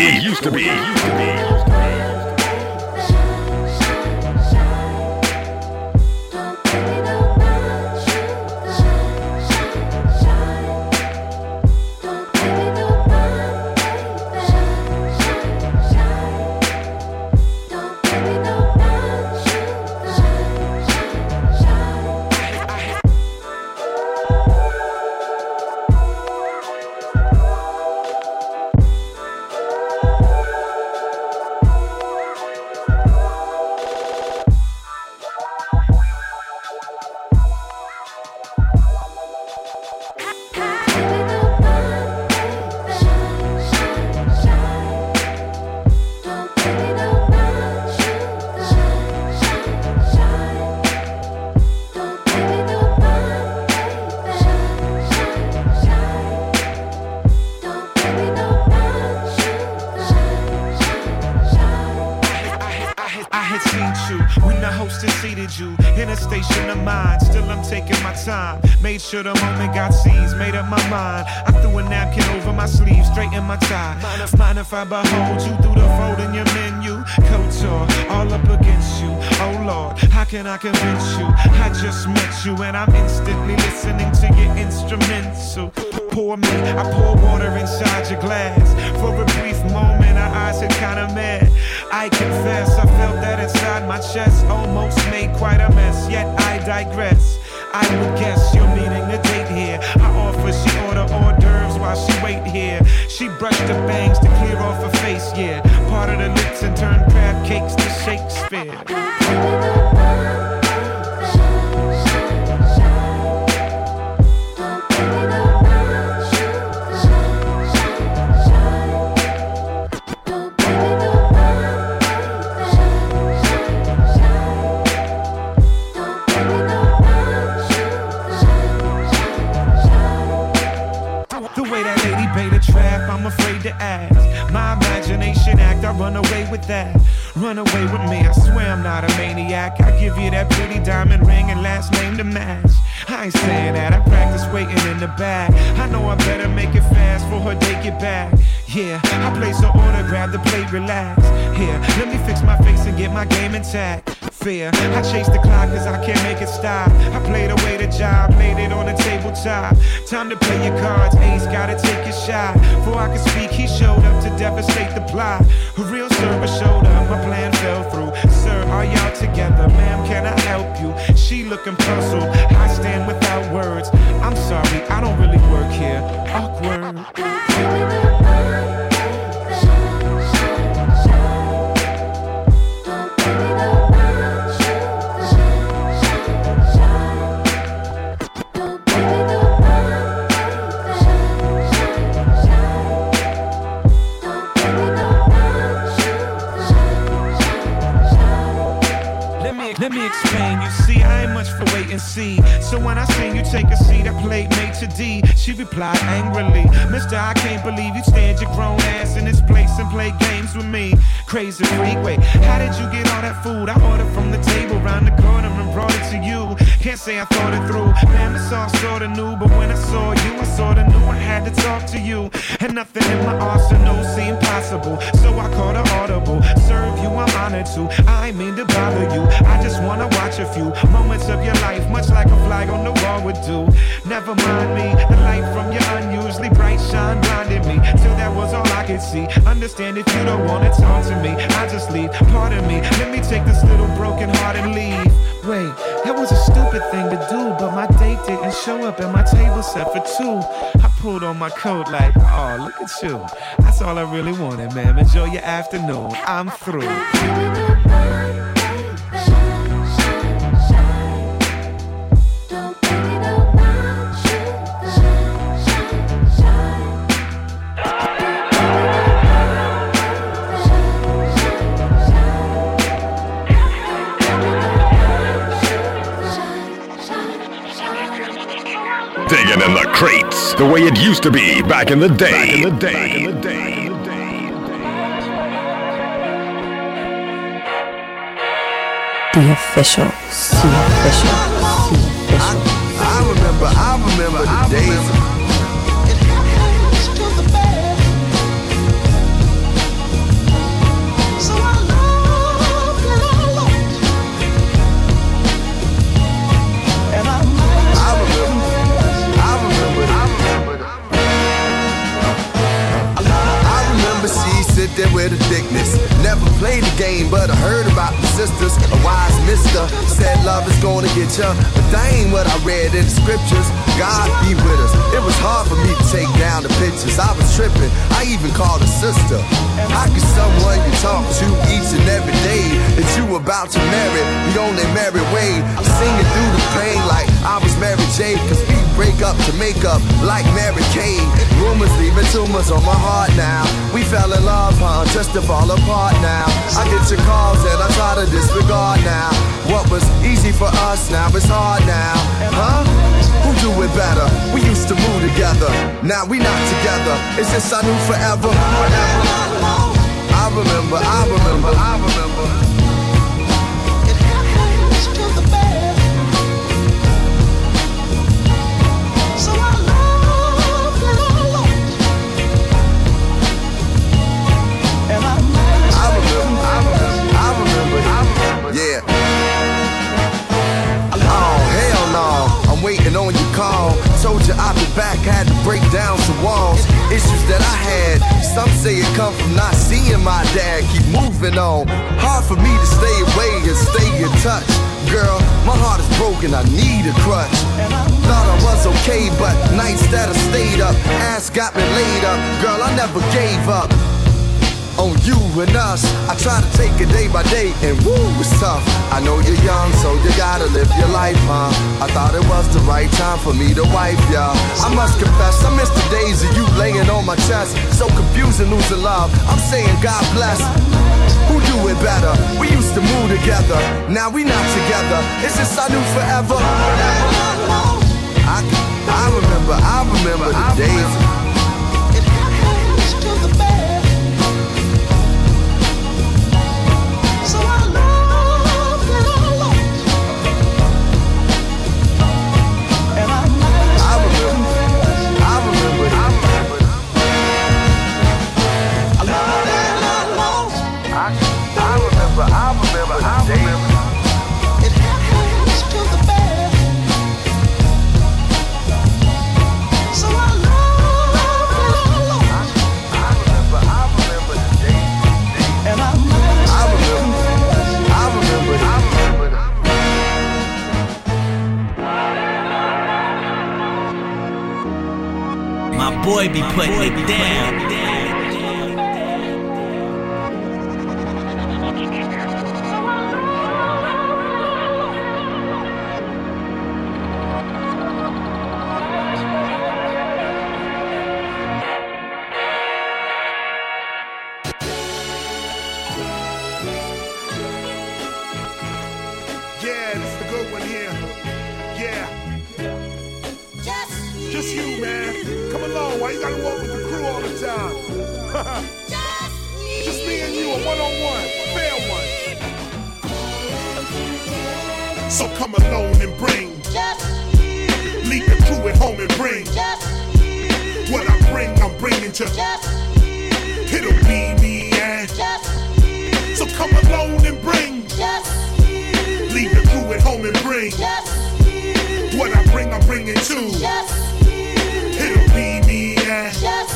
Speaker 20: Made sure the moment got seized, made up my mind. I threw a napkin over my sleeve, straightened my tie. Mind if I behold you through the fold in your menu? Couture, all up against you. Oh Lord, how can I convince you? I just met you and I'm instantly listening to your instrumental. Pour me, I pour water inside your glass. For a brief moment, our eyes had kinda met. I confess, I felt that inside my chest. Almost made quite a mess, yet I digress. I would guess you're meeting a date here. I offer, she order hors d'oeuvres while she wait here. She brushed her bangs to clear off her face, yeah. Part of the cakes to Shakespeare. I'm afraid to ask. My imagination act, I run away with that. Run away with me, I swear I'm not a maniac. I give you that pretty diamond ring and last name to match. I ain't saying that, I practice waiting in the back. I know I better make it fast for her day get back. Yeah, I place her order, grab the plate, relax. Here, let me fix my face and get my game intact. Fear, I chase the clock cause I can't make it stop. I played away the job, laid it on the tabletop. Time to play your cards, ace, gotta take your shot. Before I could speak, he showed up to devastate the plot. A real server showed up, my plan fell through. Sir, are y'all together? Ma'am, can I help you? She looking puzzled, I stand without words. I'm sorry, I don't really work here. Awkward. Let me explain, you see, I ain't much for wait and see. So when I seen you take a seat, I played mate to D. She replied angrily, Mister, I can't believe you stand your grown ass in this place and play games with me. Crazy freak, wait, how did you get all that food? I ordered from the table round the corner and brought it to you. Can't say I thought it through, man, it's all sorta new. But when I saw you, I sorta knew I had to talk to you. And nothing in my arsenal seemed possible, so I called an audible. Serve you, I'm honored to, I ain't mean to bother you. I just wanna watch a few moments of your life, much like a flag on the wall would do. Never mind me, the light from your unusually bright shine blinded me, till that was all I could see. Understand if you don't wanna talk to me, I just leave. Pardon me, let me take this little broken heart and leave. Wait, that was a stupid thing to do, but my date didn't show up and my table set for two. I pulled on my coat like, oh, look at you. That's all I really wanted, man. Enjoy your afternoon. I'm through.
Speaker 2: Digging in the crates, the way it used to be back in the day.
Speaker 4: The official, the official, the official.
Speaker 21: I remember the days. Sit there with a thickness. Never played the game, but I heard about the sisters. A wise mister said love is gonna get ya, but that ain't what I read in the scriptures. God be with us. It was hard for me to take down the pictures. I was tripping. I even called a sister. How could someone you talk to each and every day that you about to marry the only married way? Singing through the pain like I was Mary J. Cause we break up to make up like Mary Kay. Rumors leaving tumors on my heart now. We fell in love, huh? Just to fall apart now. I get your calls and I try to disregard now. What was easy for us now is hard now, huh? Who do it better? We used to move together. Now we not together. It's just I knew forever. I remember. Yeah. Oh, hell no. I'm waiting on your call. Told you I'd be back, had to break down some walls. Issues that I had, some say it come from not seeing my dad. Keep moving on. Hard for me to stay away and stay in touch. Girl, my heart is broken, I need a crutch. Thought I was okay, but nights that I stayed up, ass got me laid up. Girl, I never gave up. on you and us. I try to take it day by day, and woo, it's tough. I know you're young, so you gotta live your life, huh? I thought it was the right time for me to wipe ya. I must confess, I miss the days of you laying on my chest. So confusing, losing love. I'm saying God bless. Who do it better? We used to move together. Now we not together. Is this our new forever? I remember the days. It happens to the best. So I love and I lost. And I remember. I love and I lost. I remember the days. It happens to the best. So I love and I lost. I remember the days. And I remember.
Speaker 3: My boy be putting it down.
Speaker 22: Just you, man. Come along. Why you gotta walk with the crew all the time? Just me and you, a one-on-one, fair one. So come alone and bring. Leave the crew at home and bring. What I bring, I'm bringing to. It'll be me and. So come alone and bring. Leave the crew at home and bring. What I bring, I'm bringing too. It'll be me and.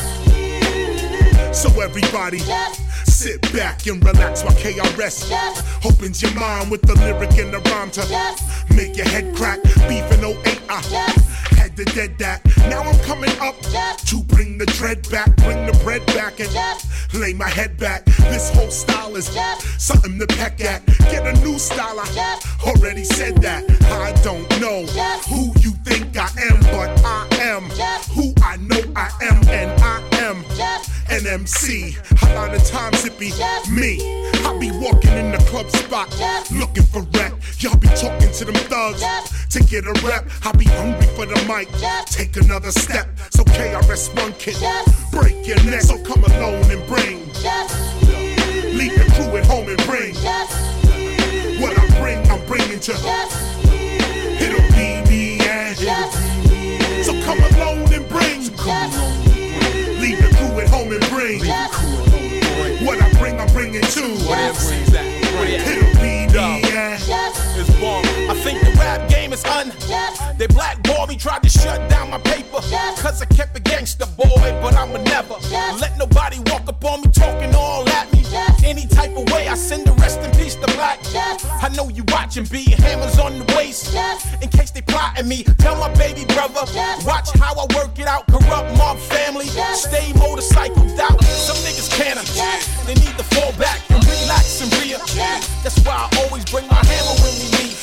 Speaker 22: So everybody, sit back and relax while KRS opens your mind with the lyric and the rhyme to make your head crack. Beef in 08, I had to dead that. Now I'm coming up to bring the dread back, bring the bread back and lay my head back. This whole style is something to peck at. Get a new style, I already said that. I don't know who you think I am, but I am who I know I am, and I am an MC. A lot of times it be me. I be walking in the club spot looking for rap. Y'all be talking to them thugs to get a rap. I be hungry for the mic. Take another step. So KRS-One can break your neck. So come alone and bring. Leave the crew at home and bring. What I bring, I'm bringing to. It'll be me and. So come alone and bring. Leave the crew at home and bring. What I bring, I'm bringing too. It'll be me and.
Speaker 23: It's bomb. I think the rap game is un. They blackballed me, tried to shut down my paper. Cause I kept a gangster boy, but I'ma never let nobody walk up on me talking all at me. Any type of way, I send the rest in peace to Black. I know you watching, B, hammers on the waist. In case they plotting me, tell my baby brother, watch how I work it out. Corrupt mob family, stay motorcycled out. Some niggas can't, they need to fall back and relax and that's why I always bring my hammer when we meet.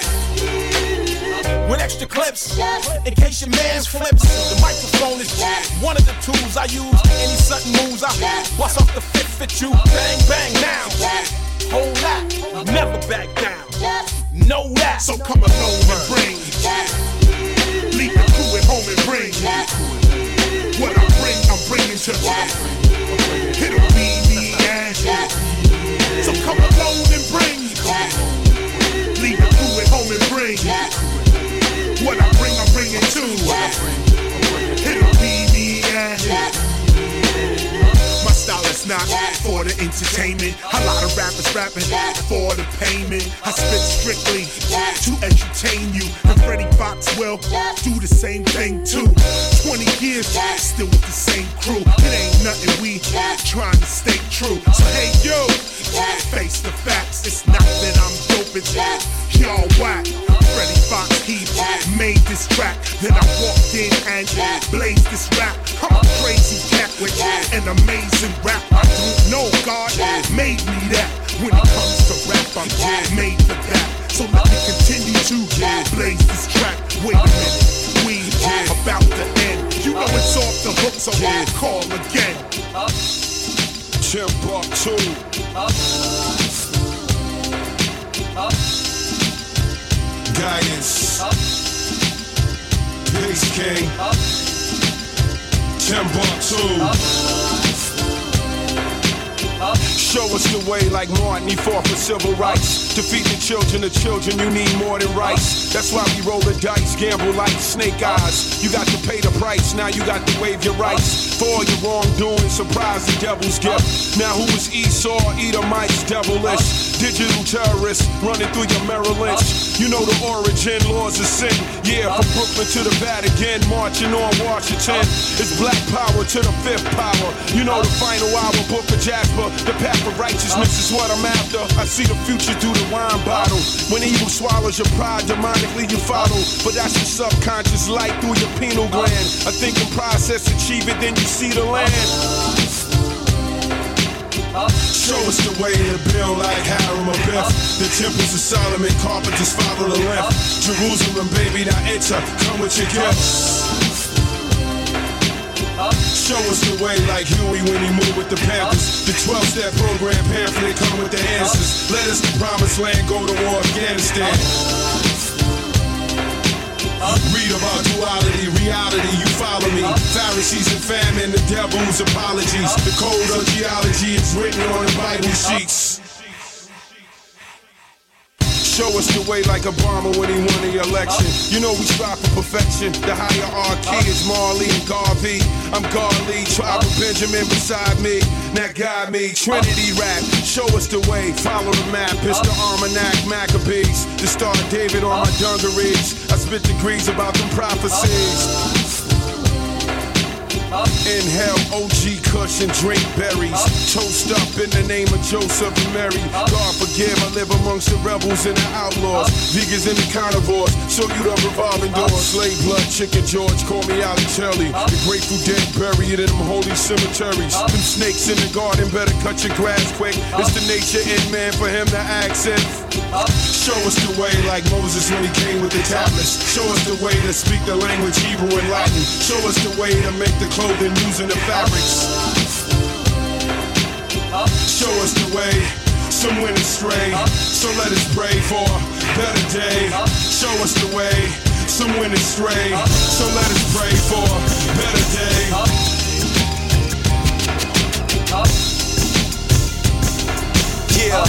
Speaker 23: With extra clips, in case your man's flips. The microphone is one of the tools I use. Any sudden moves, I bust off the fifth at you. Bang, bang, now. Hold that, never back down. Know that.
Speaker 22: So come along and bring. Leave the crew at home and bring. What I bring, I'm bringing to. It'll be me and. So come along and bring. Leave the crew at home and bring. What I bring, I'm bringing too. It'll be me and. My style is not for the entertainment. A lot of rappers rapping for the payment. I spit strictly to entertain you. And Freddie Fox will do the same thing too. 20 years, still with the same crew. It ain't nothing, we trying to stay true. So hey yo, face the facts. It's not that I'm dope, it's y'all whack. Freddie Fox, he made this track. Then I walked in and blazed this rap. I'm a crazy cat with an amazing rap. I don't know God I'm made for that. So let me continue to blaze this track. Wait a minute, we about to end. You know it's off the hook, so I'll call again.
Speaker 1: Timbuktu. Guidance. Peace King. Timbuktu. Show us the way like Martin, he fought for civil rights. Defeat the children, you need more than rights. That's why we roll the dice, gamble like snake eyes. You got to pay the price, now you got to waive your rights. For all your wrongdoing, surprise the devil's gift. Now who is Esau, Edomites, devilish? Digital terrorists running through your Merrill Lynch. You know the origin, laws of sin. Yeah, from Brooklyn to the Vatican, marching on Washington. It's black power to the fifth power. You know the final hour, Book of Jasper. The path of righteousness is what I'm after. I see the future through the wine bottle. When evil swallows your pride, demonically you follow. But that's your subconscious light through your pineal gland. A thinking process, achieve it, then you see the land. Show us the way to build like Hiram Abiff. The temples of Solomon, carpenters follow the left. Jerusalem, baby, now enter, come with your gifts. Show us the way like Huey when he moved with the Panthers. The 12-step program pamphlet come with the answers. Let us the promised land, go to war, Afghanistan. Read about duality, reality, you follow me. Pharisees and famine, the devil's apologies. The code of geology is written on the Bible sheets. Show us the way like Obama when he won the election. You know we strive for perfection. The hierarchy is Marley and Garvey. I'm Garley, tribe of Benjamin beside me. Now guide me, Trinity rap. Show us the way, follow the map. It's the Almanac Maccabees. The Star of David on my dungarees. I spit degrees about them prophecies. Inhale OG Kush and drink berries. Toast up in the name of Joseph and Mary. God forgive, I live amongst the rebels and the outlaws. Vegans and the carnivores, show you the revolving doors. Slave blood, chicken George, call me Ali Telly. The Grateful Dead buried in them holy cemeteries. Them snakes in the garden, better cut your grass quick. It's the nature in man for him to access. Show us the way like Moses when he came with the tablets. Show us the way to speak the language Hebrew and Latin. Show us the way to make the clothing using the fabrics. Show us the way, some went astray. So let us pray for a better day. Show us the way, some went astray. So let us pray for a better day.
Speaker 6: Yeah.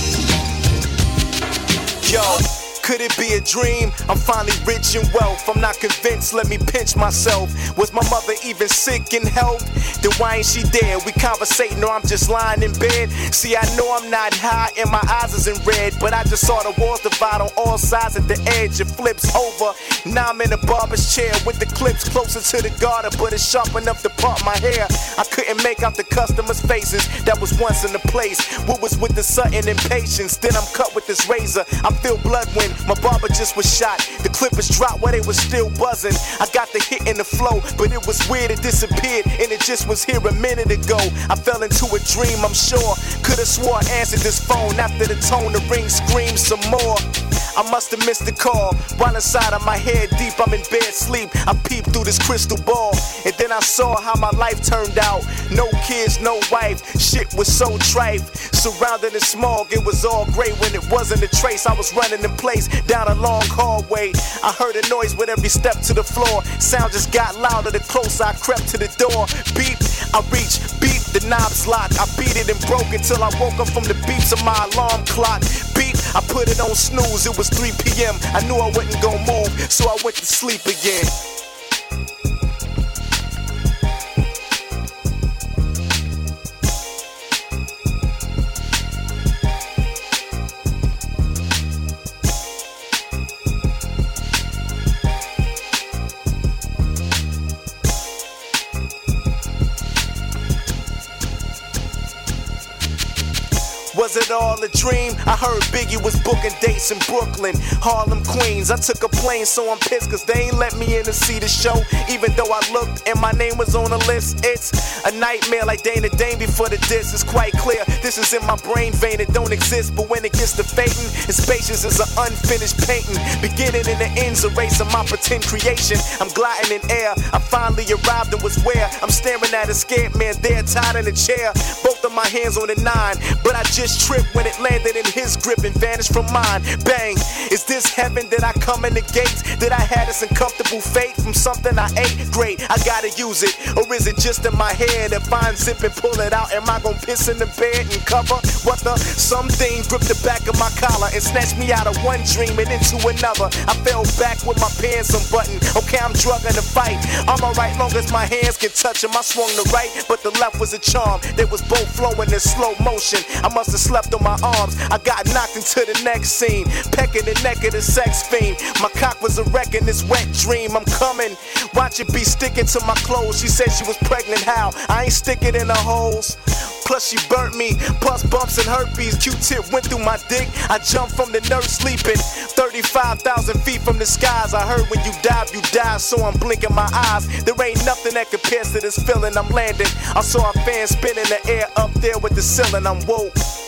Speaker 6: Yo. Could it be a dream? I'm finally rich in wealth. I'm not convinced, let me pinch myself. Was my mother even sick in health? Then why ain't she dead? We conversating or I'm just lying in bed. See, I know I'm not high and my eyes isn't red, but I just saw the walls divide on all sides at the edge. It flips over. Now I'm in a barber's chair with the clips closer to the garter, but it's sharp enough to part my hair. I couldn't make out the customers' faces that was once in the place. What was with the sudden impatience? Then I'm cut with this razor. I feel blood when my barber just was shot. The clippers dropped while they was still buzzing. I got the hit in the flow, but it was weird, it disappeared, and it just was here a minute ago. I fell into a dream, I'm sure. Could've swore I answered this phone after the tone, the ring screamed some more. I must have missed the call. While inside of my head deep, I'm in bed sleep. I peeped through this crystal ball, and then I saw how my life turned out. No kids, no wife, shit was so trite. Surrounded in smog, it was all gray when it wasn't a trace. I was running in place down a long hallway. I heard a noise with every step to the floor. Sound just got louder the closer I crept to the door. Beep, I reach, beep, the knob's locked. I beat it and broke it till I woke up from the beeps of my alarm clock. Beep, I put it on snooze, it was 3 p.m. I knew I wasn't gonna move, so I went to sleep again. Was it all a dream? I heard Biggie was booking dates in Brooklyn, Harlem, Queens. I took a plane, so I'm pissed cause they ain't let me in to see the show. Even though I looked and my name was on the list. It's a nightmare like Dana Dane before the diss. It's quite clear, this is in my brain vein, it don't exist. But when it gets to fading, it's spacious as an unfinished painting. Beginning and the end's a race of my pretend creation. I'm gliding in air, I finally arrived and was where I'm staring at a scared man there tied in a chair. Both of my hands on the 9, but I just tripped when it landed in his grip and vanished from mine. Bang, is this heaven that I come in the gates? That I had this uncomfortable fate from something I ate? Great, I gotta use it. Or is it just in my head? If I unzip and pull it out, am I gonna piss in the bed and cover? What the? Something gripped the back of my collar and snatched me out of one dream and into another. I fell back with my pants unbuttoned. Okay, I'm drugging the fight. I'm alright long as my hands can touch him. I swung the right, but the left was a charm. They was both flowing in slow motion. I must have slept on my arms. I got knocked into the next scene, pecking the neck of the sex fiend. My cock was a wreck in this wet dream. I'm coming, watch it be sticking to my clothes. She said she was pregnant, how? I ain't sticking in the holes. Plus she burnt me, plus bumps and herpes. Q-tip went through my dick. I jumped from the nurse sleeping 35,000 feet from the skies. I heard when you dive, so I'm blinking my eyes. There ain't nothing that compares to this feeling I'm landing. I saw a fan spin in the air up there with the ceiling. I'm woke.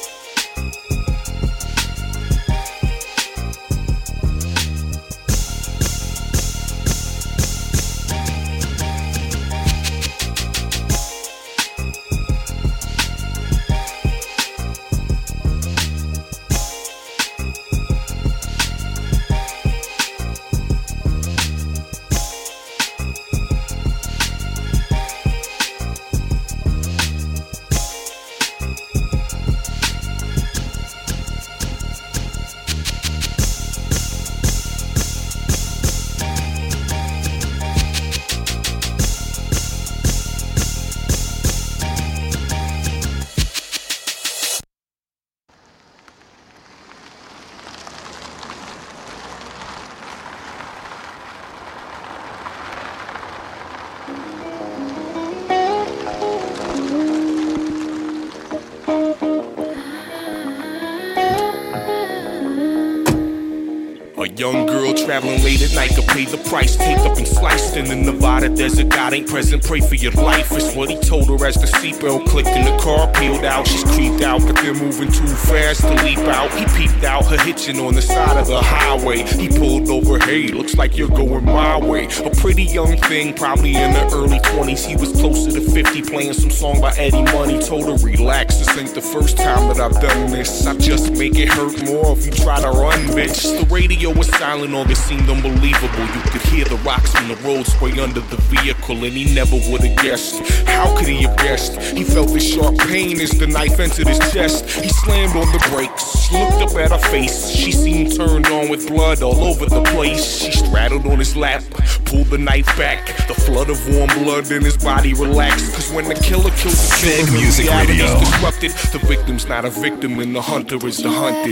Speaker 7: Young girl traveling late at night could pay the price. Taped up and sliced in the Nevada desert. God ain't present, pray for your life. It's what he told her as the seatbelt clicked and the car peeled out. She's creeped out, but they're moving too fast to leap out. He peeped out, her hitching on the side of the highway. He pulled over, hey, looks like you're going my way. A pretty young thing, probably in the early 20s. He was closer to 50, playing some song by Eddie Money. Told her, relax, this ain't the first time that I've done this. I just make it hurt more if you try to run, bitch. The radio was silent, all this seemed unbelievable. You could hear the rocks from the road sway under the vehicle, and he never would have guessed. How could he have guessed? He felt this sharp pain as the knife entered his chest. He slammed on the brakes, looked up at her face. She seemed turned on with blood all over the place. She straddled on his lap, pulled the knife back. The flood of warm blood in his body relaxed. Cause when the killer kills the killer,
Speaker 2: Big Music Radio.
Speaker 7: Disrupted. The victim's not a victim and the hunter is the hunted.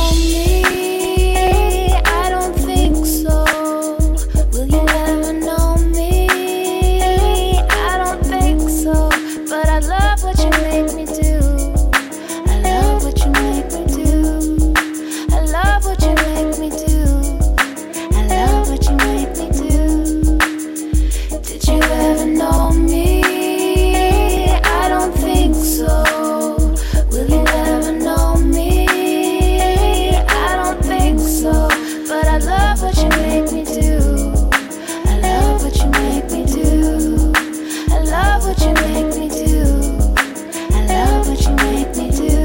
Speaker 8: I don't think so. Will you ever know me? I don't think so. But I love what you make me do. I love what you make me do. I love what you make me do. I love what you make me do. Did you ever know me? I don't think so. Will you ever know me? I don't think so. But I love what you make me do. I love what you make me do. I love what you make me do. I love what you make me do.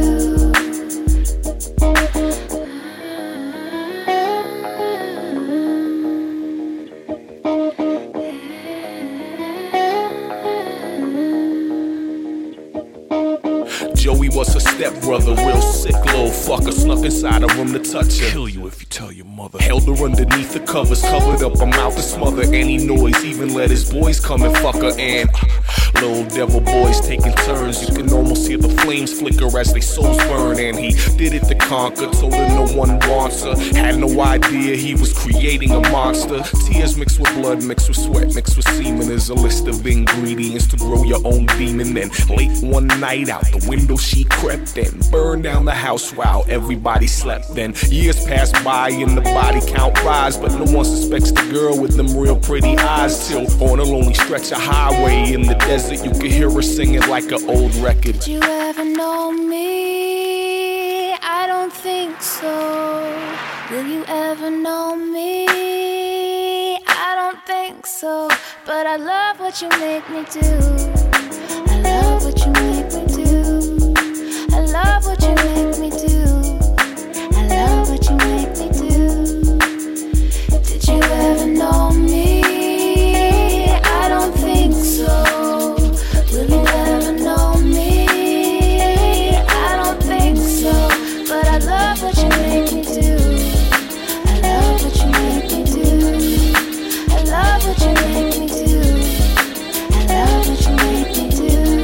Speaker 7: Joey was her stepbrother, real sick little fucker. Snuck inside her room to touch her. Kill you if you tell your mother. Held her underneath the covers, covered up her mouth to smother any noise. Even let his boys come and fuck her. And Little devil boys taking turns. You can almost hear the flames flicker as they souls burn. And he did it to conquer, told her no one wants her. Had no idea he was creating a monster. Tears mixed with blood, mixed with sweat, mixed with semen is a list of ingredients to grow your own demon. Then late one night out the window she crept and burned down the house while everybody slept. Then years passed by and the body count rise, but no one suspects the girl with them real pretty eyes. Till on a lonely stretch of highway in the desert you could hear her singing like an old record.
Speaker 8: Did you ever know me? I don't think so. Will you ever know me? I don't think so. But I love what you make me do. I love what you make me do. I love what you make me do. I love what you make me do. Did you ever know me? I don't think so. Will you ever know me? I don't think so. But I love what you make me do. I love what you make me do. I love what you make me do. I love what you make me do.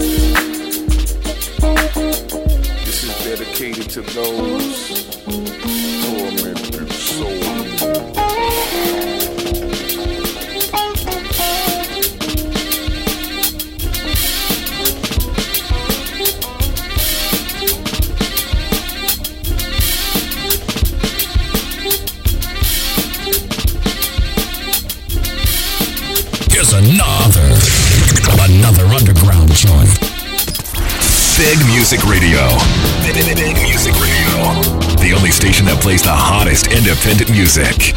Speaker 7: This is dedicated to those tormented souls.
Speaker 2: Here's another underground joint. Big Music Radio. Big Music Radio. The only station that plays the hottest independent music.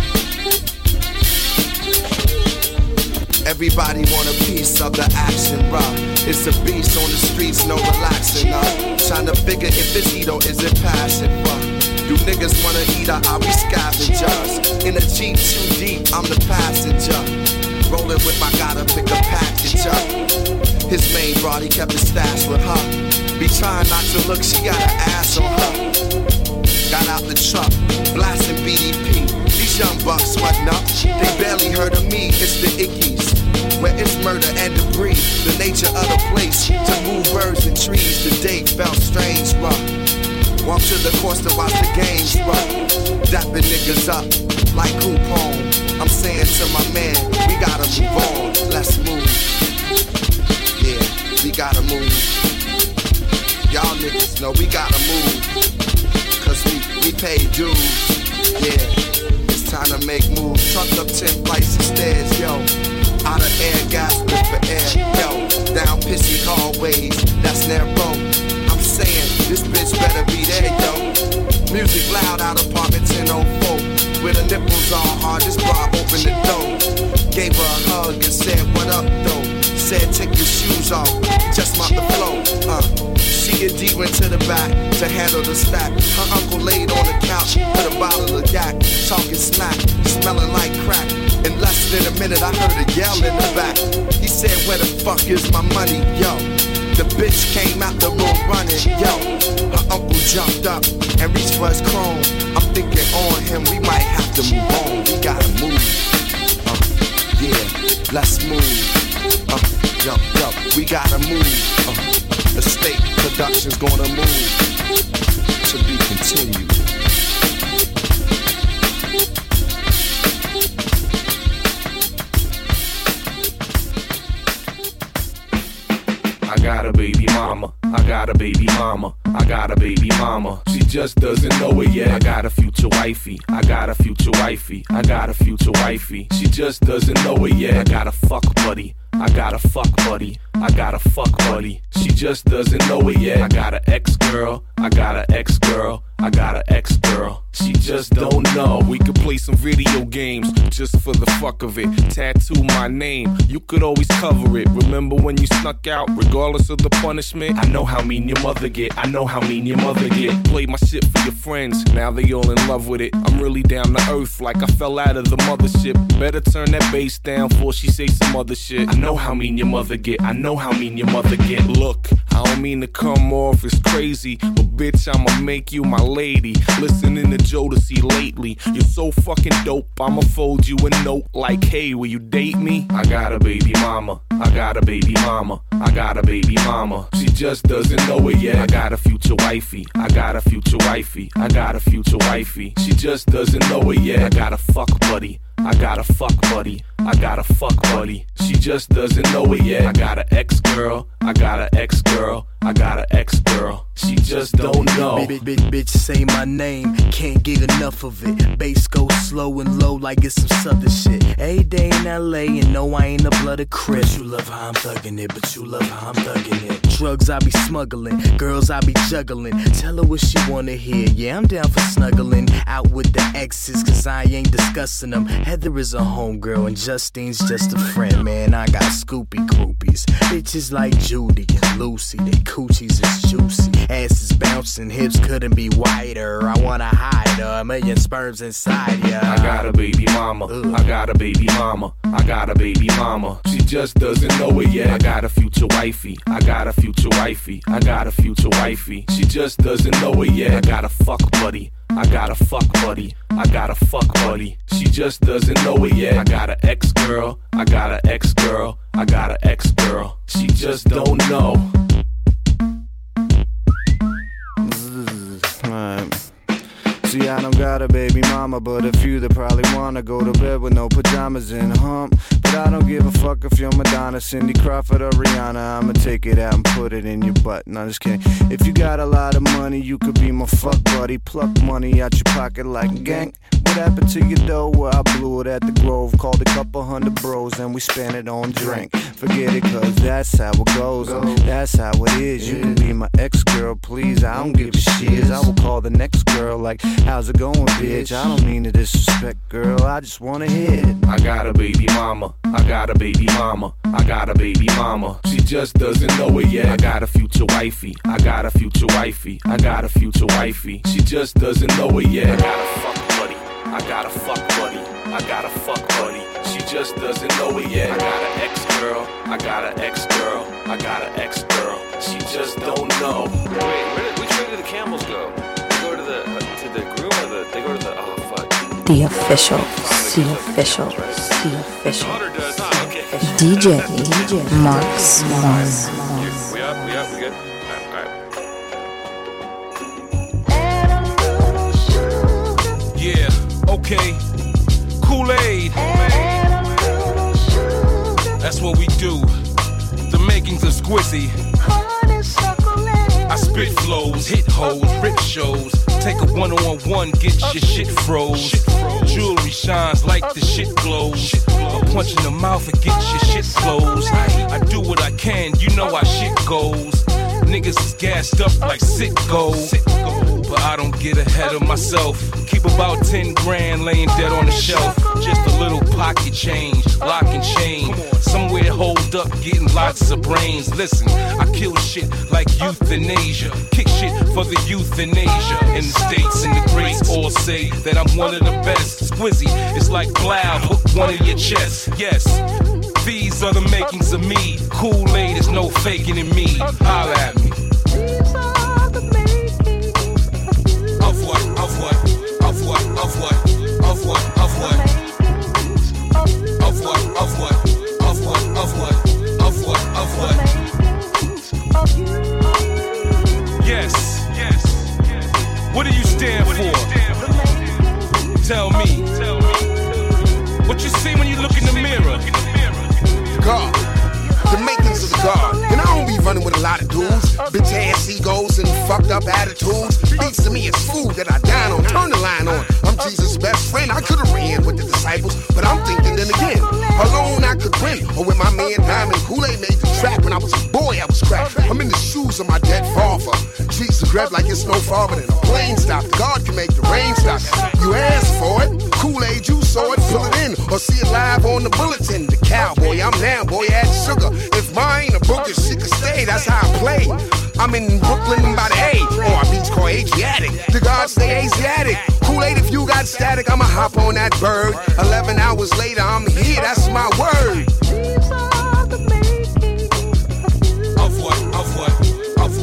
Speaker 21: Everybody want a piece of the action, bruh. It's a beast on the streets, no relaxing, Trying to figure if it's heat or is it passion, bruh. Do niggas wanna eat or are we scavengers? In a Jeep too deep, I'm the passenger. Rolling with my gotta pick a package up. His main broad, he kept his stash with her. Be trying not to look, she got an ass on her. Got out the truck, blasting BDP. These young bucks sweating up, they barely heard of me, it's the Ickies. Where it's murder and debris, the nature of the place. To move birds and trees, the day felt strange, bruh. Walk to the course to watch the games, bruh. Dapping niggas up, like coupon. I'm saying to my man, we gotta move on, let's move. Yeah, we gotta move. Y'all niggas know we gotta move. Cause we pay dues. Yeah, it's time to make moves. Truck up 10 flights of stairs, yo. Out of air, gas, lift for air, yo. Down pissy hallways, that's narrow. I'm saying, this bitch better be there, yo. Music loud out apartment 1004. With her nipples all hard, this bar opened the door. Gave her a hug and said, what up, though? Said, take your shoes off, just mop the floor. She and D went to the back to handle the stack. Her uncle laid on the couch with a bottle of yak. Talking smack, smelling like crack. In less than a minute, I heard a yell in the back. He said, where the fuck is my money, yo? The bitch came out the room running, yo. Her uncle jumped up and reached for his chrome. I'm thinking on him, we might have to move on. We gotta move. Yeah, let's move. Yo, we gotta move. Estate Production's gonna move. To be continued.
Speaker 7: I got a baby mama, I got a baby mama, I got a baby mama. She just doesn't know it yet. I got a future wifey, I got a future wifey, I got a future wifey. She just doesn't know it yet. I got a fuck buddy, I got a fuck buddy, I got a fuck buddy. She just doesn't know it yet. I got an ex-girl, I got an ex-girl, I got an ex-girl. She just don't know. We could play some video games just for the fuck of it. Tattoo my name, you could always cover it. Remember when you snuck out, regardless of the punishment? I know how mean your mother get, I know how mean your mother get. Play my shit for your friends, now they all in love with it. I'm really down to earth like I fell out of the mothership. Better turn that bass down before she say some other shit. I know how mean your mother get, I know how mean your mother get. Look, I don't don't mean to come off as crazy, but bitch, I'ma make you my lady. Listening to Jodeci lately, you're so fucking dope, I'ma fold you a note like, hey, will you date me? I got a baby mama, I got a baby mama, I got a baby mama. She just doesn't know it yet. I got a future wifey, I got a future wifey, I got a future wifey. She just doesn't know it yet. I got a fuck buddy, I got a fuck buddy, I got a fuck buddy. She just doesn't know it yet. I got an ex-girl, I got an ex-girl, I got an ex-girl. She just don't know.
Speaker 9: Bitch, say my name, can't get enough of it. Bass go slow and low like it's some southern shit. Every day in LA and no, I ain't a blooded crip. But you love how I'm thugging it, but you love how I'm thugging it. Drugs I be smuggling, girls I be juggling. Tell her what she wanna hear, yeah, I'm down for snuggling. Out with the exes, cause I ain't discussing them. Heather is a homegirl and Justine's just a friend, man. I got Scoopy groupies, bitches like Judy and Lucy. They coochies is juicy, ass is bouncing, hips couldn't be wider. I wanna hide her, a million sperms inside ya.
Speaker 7: I got a baby mama, I got a baby mama, I got a baby mama. She just doesn't know it yet. I got a future wifey, I got a future wifey, I got a future wifey. She just doesn't know it yet. I got a fuck buddy, I got a fuck buddy, I got a fuck buddy. She just doesn't know it yet. I got an ex-girl, I got an ex-girl, I got an ex-girl. She just don't know.
Speaker 10: See, I don't got a baby mama, but a few that probably wanna go to bed with no pajamas in a hump. But I don't give a fuck if you're Madonna, Cindy Crawford, or Rihanna. I'ma take it out and put it in your butt. No, just kidding. If you got a lot of money, you could be my fuck buddy. Pluck money out your pocket like a gang. What happened to your dough? Well, I blew it at the Grove. Called a couple hundred bros and we spent it on drink. Forget it, cause that's how it goes. That's how it is. You can be my ex-girl, please. I don't give a shit. I will call the next girl like, how's it going, bitch? I don't mean to disrespect, girl. I just wanna hit it.
Speaker 7: I got a baby mama, I got a baby mama, I got a baby mama. She just doesn't know it yet. I got a future wifey, I got a future wifey, I got a future wifey. She just doesn't know it yet. I got a fuck buddy, I got a fuck buddy, I got a fuck buddy. She just doesn't know it yet. I got an ex-girl, I got an ex-girl, I got an ex-girl. She just don't know.
Speaker 14: Wait, which way do the camels go? They go to the groom or they go to the, oh fuck.
Speaker 4: The official, the official, the official. DJ Marks One.
Speaker 14: We up, we good? Alright.
Speaker 23: Yeah, okay. Kool-Aid. That's what we do. The makings of Squizzy. I spit flows, hit hoes, rip shows. Take a one-on-one, get your shit froze. Jewelry shines like the shit glows. A punch in the mouth and get your shit closed. I do what I can, you know how shit goes. Niggas is gassed up like sickos. But I don't get ahead of myself. Keep about 10 grand laying dead on the shelf. Just a little pocket change, lock and chain. Somewhere holed up, getting lots of brains. Listen, I kill shit like euthanasia. Kick shit for the youth in Asia. In the States and the greats all say that I'm one of the best. Squizzy, it's like Blow, hook one in your chest. Yes, these are the makings of me. Kool-Aid, there's no faking in me. Holla at me. Of what? Of what? Of what? Of what? Of what? Of what? Of what? Of what? Of what? Of what? Of what? Of what? Yes. What do you stand for? Tell me. What you see when you look in the mirror?
Speaker 24: God. The makings of the God. And I don't be running with a lot of dudes. Bitch ass egos and fucked up attitudes. Beats to me is food that I dine on. Turn the line on. I'm Jesus' best friend. I could've ran with the disciples, but I'm thinking then again. Alone I could win. Or with my man Diamond Kool-Aid made the track. When I was a boy, I was cracked. I'm in the shoes of my dead father. Jesus grab like it's no farther than a plane stop. God can make the rain stop. You asked for it. Kool-Aid, you saw it. Pull it in or see it live on the bulletin. The cowboy, I'm now, boy, add sugar. If mine a book, she could stay, that's how I play. I'm in Brooklyn by the A, or our beach called Asiatic. The gods say Asiatic. Kool-Aid, if you got static, I'ma hop on that bird. 11 hours later, I'm here, that's my word.
Speaker 23: Of what? Of what? Of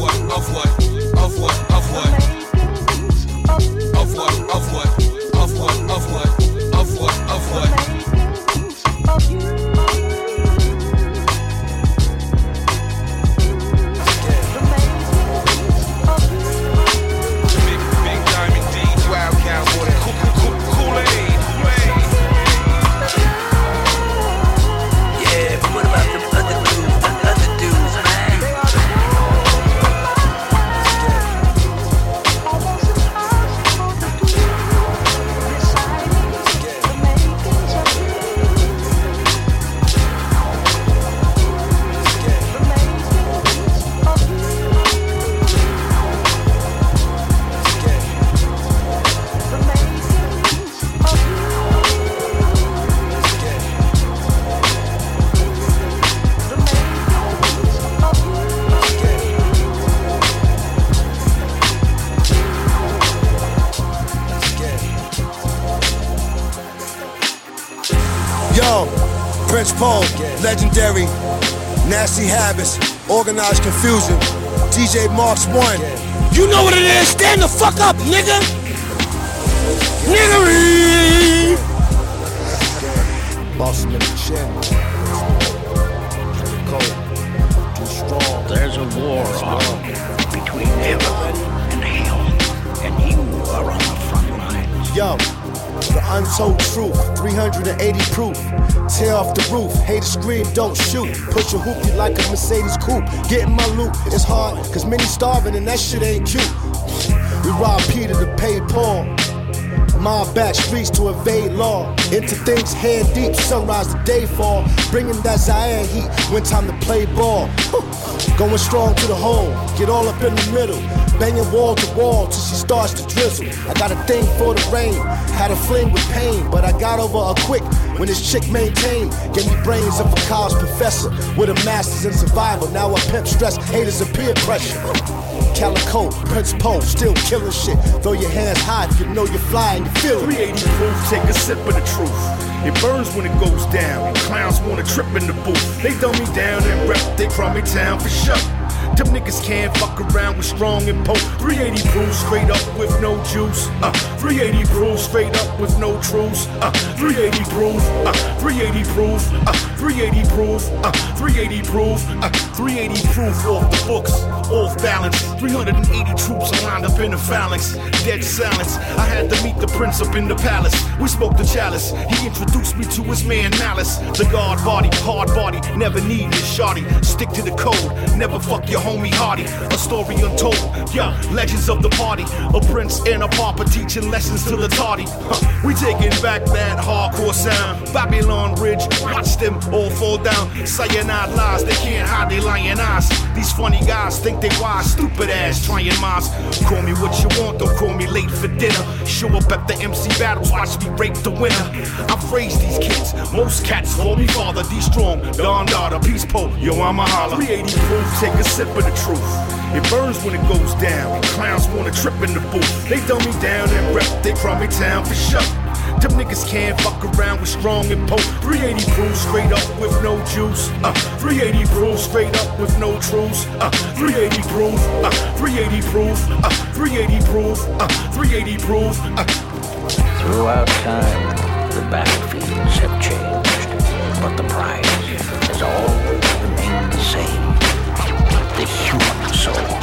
Speaker 5: Prince Paul, legendary. Nasty habits, organized confusion. DJ Marks 1. You know what it is, stand the fuck up, nigga! Niggery!
Speaker 12: Boston in the chin. Cold. Too strong.
Speaker 13: There's a war on between heaven and hell, and you are on the front lines.
Speaker 5: Yo, the untold truth, 380 proof. Tear off the roof, haters scream, don't shoot. Push a hoop, you like a Mercedes coupe. Getting my loot is hard, cause many starving and that shit ain't cute. We rob Peter to pay Paul. Mob back streets to evade law. Into things head deep, sunrise to day fall. Bringing that Zaire heat when time to play ball. Going strong to the hole, get all up in the middle. Banging wall to wall till she starts to drizzle. I got a thing for the rain, had a fling with pain, but I got over her quick when this chick maintained. Gave me brains of a college professor with a master's in survival. Now I pimp stress, haters and peer pressure. Calico, Prince Poe, still killing shit. Throw your hands high if you know you're flying, you feel it.
Speaker 16: 380 proof, take a sip of the truth. It burns when it goes down. Clowns wanna trip in the booth. They dumb me down and rep, they cry me town for sure. Them niggas can't fuck around with strong and poke. 380 proof, straight up with no juice. 380 proof, straight up with no truce. 380 proof, 380 proof, 380 proof, 380 proof, 380 proof off the books, off balance. 380 troops lined up in the phalanx. Dead silence. I had to meet the prince up in the palace. We spoke the chalice. He introduced me to his man Malice. The guard body, hard body, never need this shawty. Stick to the code, never fuck your homie Hardy. A story untold, yeah, legends of the party. A prince and a pauper teaching lessons to the tardy. We taking back that hardcore sound. Babylon Ridge, watch them all fall down. Cyanide lies, they can't hide their lying eyes. These funny guys think they wise, stupid ass trying minds. Call me what you want, don't call me late for dinner. Show up at the MC battles, watch me rape the winner. I've raised these kids, most cats call me father. D strong, Don Dada, Peace Pope, yo I'm a holler. 380 proof, take a sip of the truth. It burns when it goes down. Clowns wanna trip in the booth. They dumb me down and rep, they cry me town for sure. Them niggas can't fuck around with strong and poke. 380 proof, straight up with no juice. 380 proof, straight up with no truce. 380 proof, 380 proof, 380 proof, 380 proof.
Speaker 13: Throughout time, the battlefields have changed, but the prize has always remained the same. The human soul.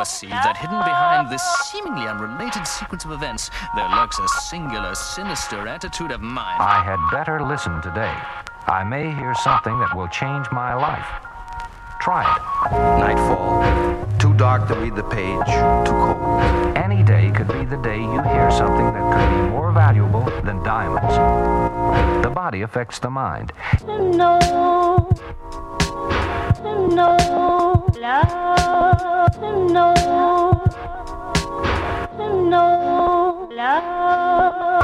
Speaker 11: perceive that hidden behind this seemingly unrelated sequence of events, there lurks a singular, sinister attitude of mind.
Speaker 15: I had better listen today. I may hear something that will change my life. Try it.
Speaker 17: Nightfall. Too dark to read the page. Too cold.
Speaker 15: Any day could be the day you hear something that could be more valuable than diamonds. The body affects the mind.
Speaker 8: No, love, no, love.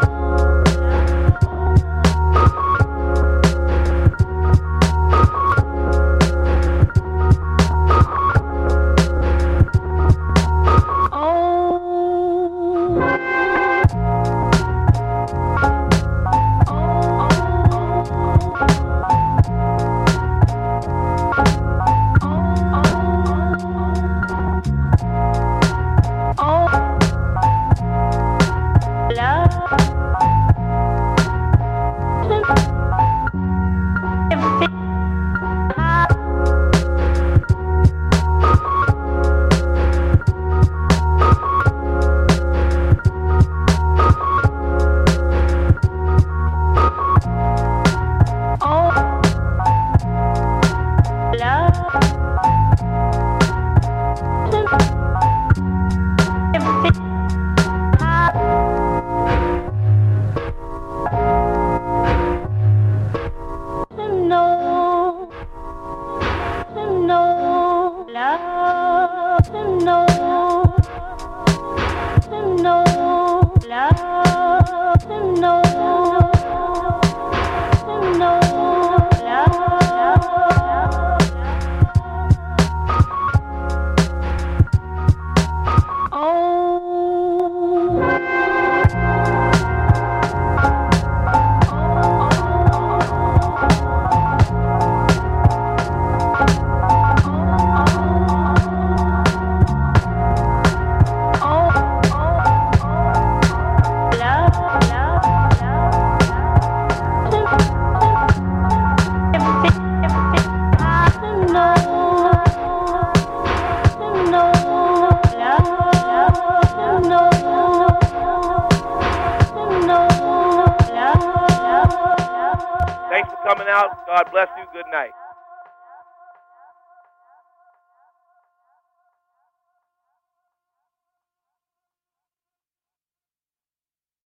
Speaker 18: God bless you. Good night.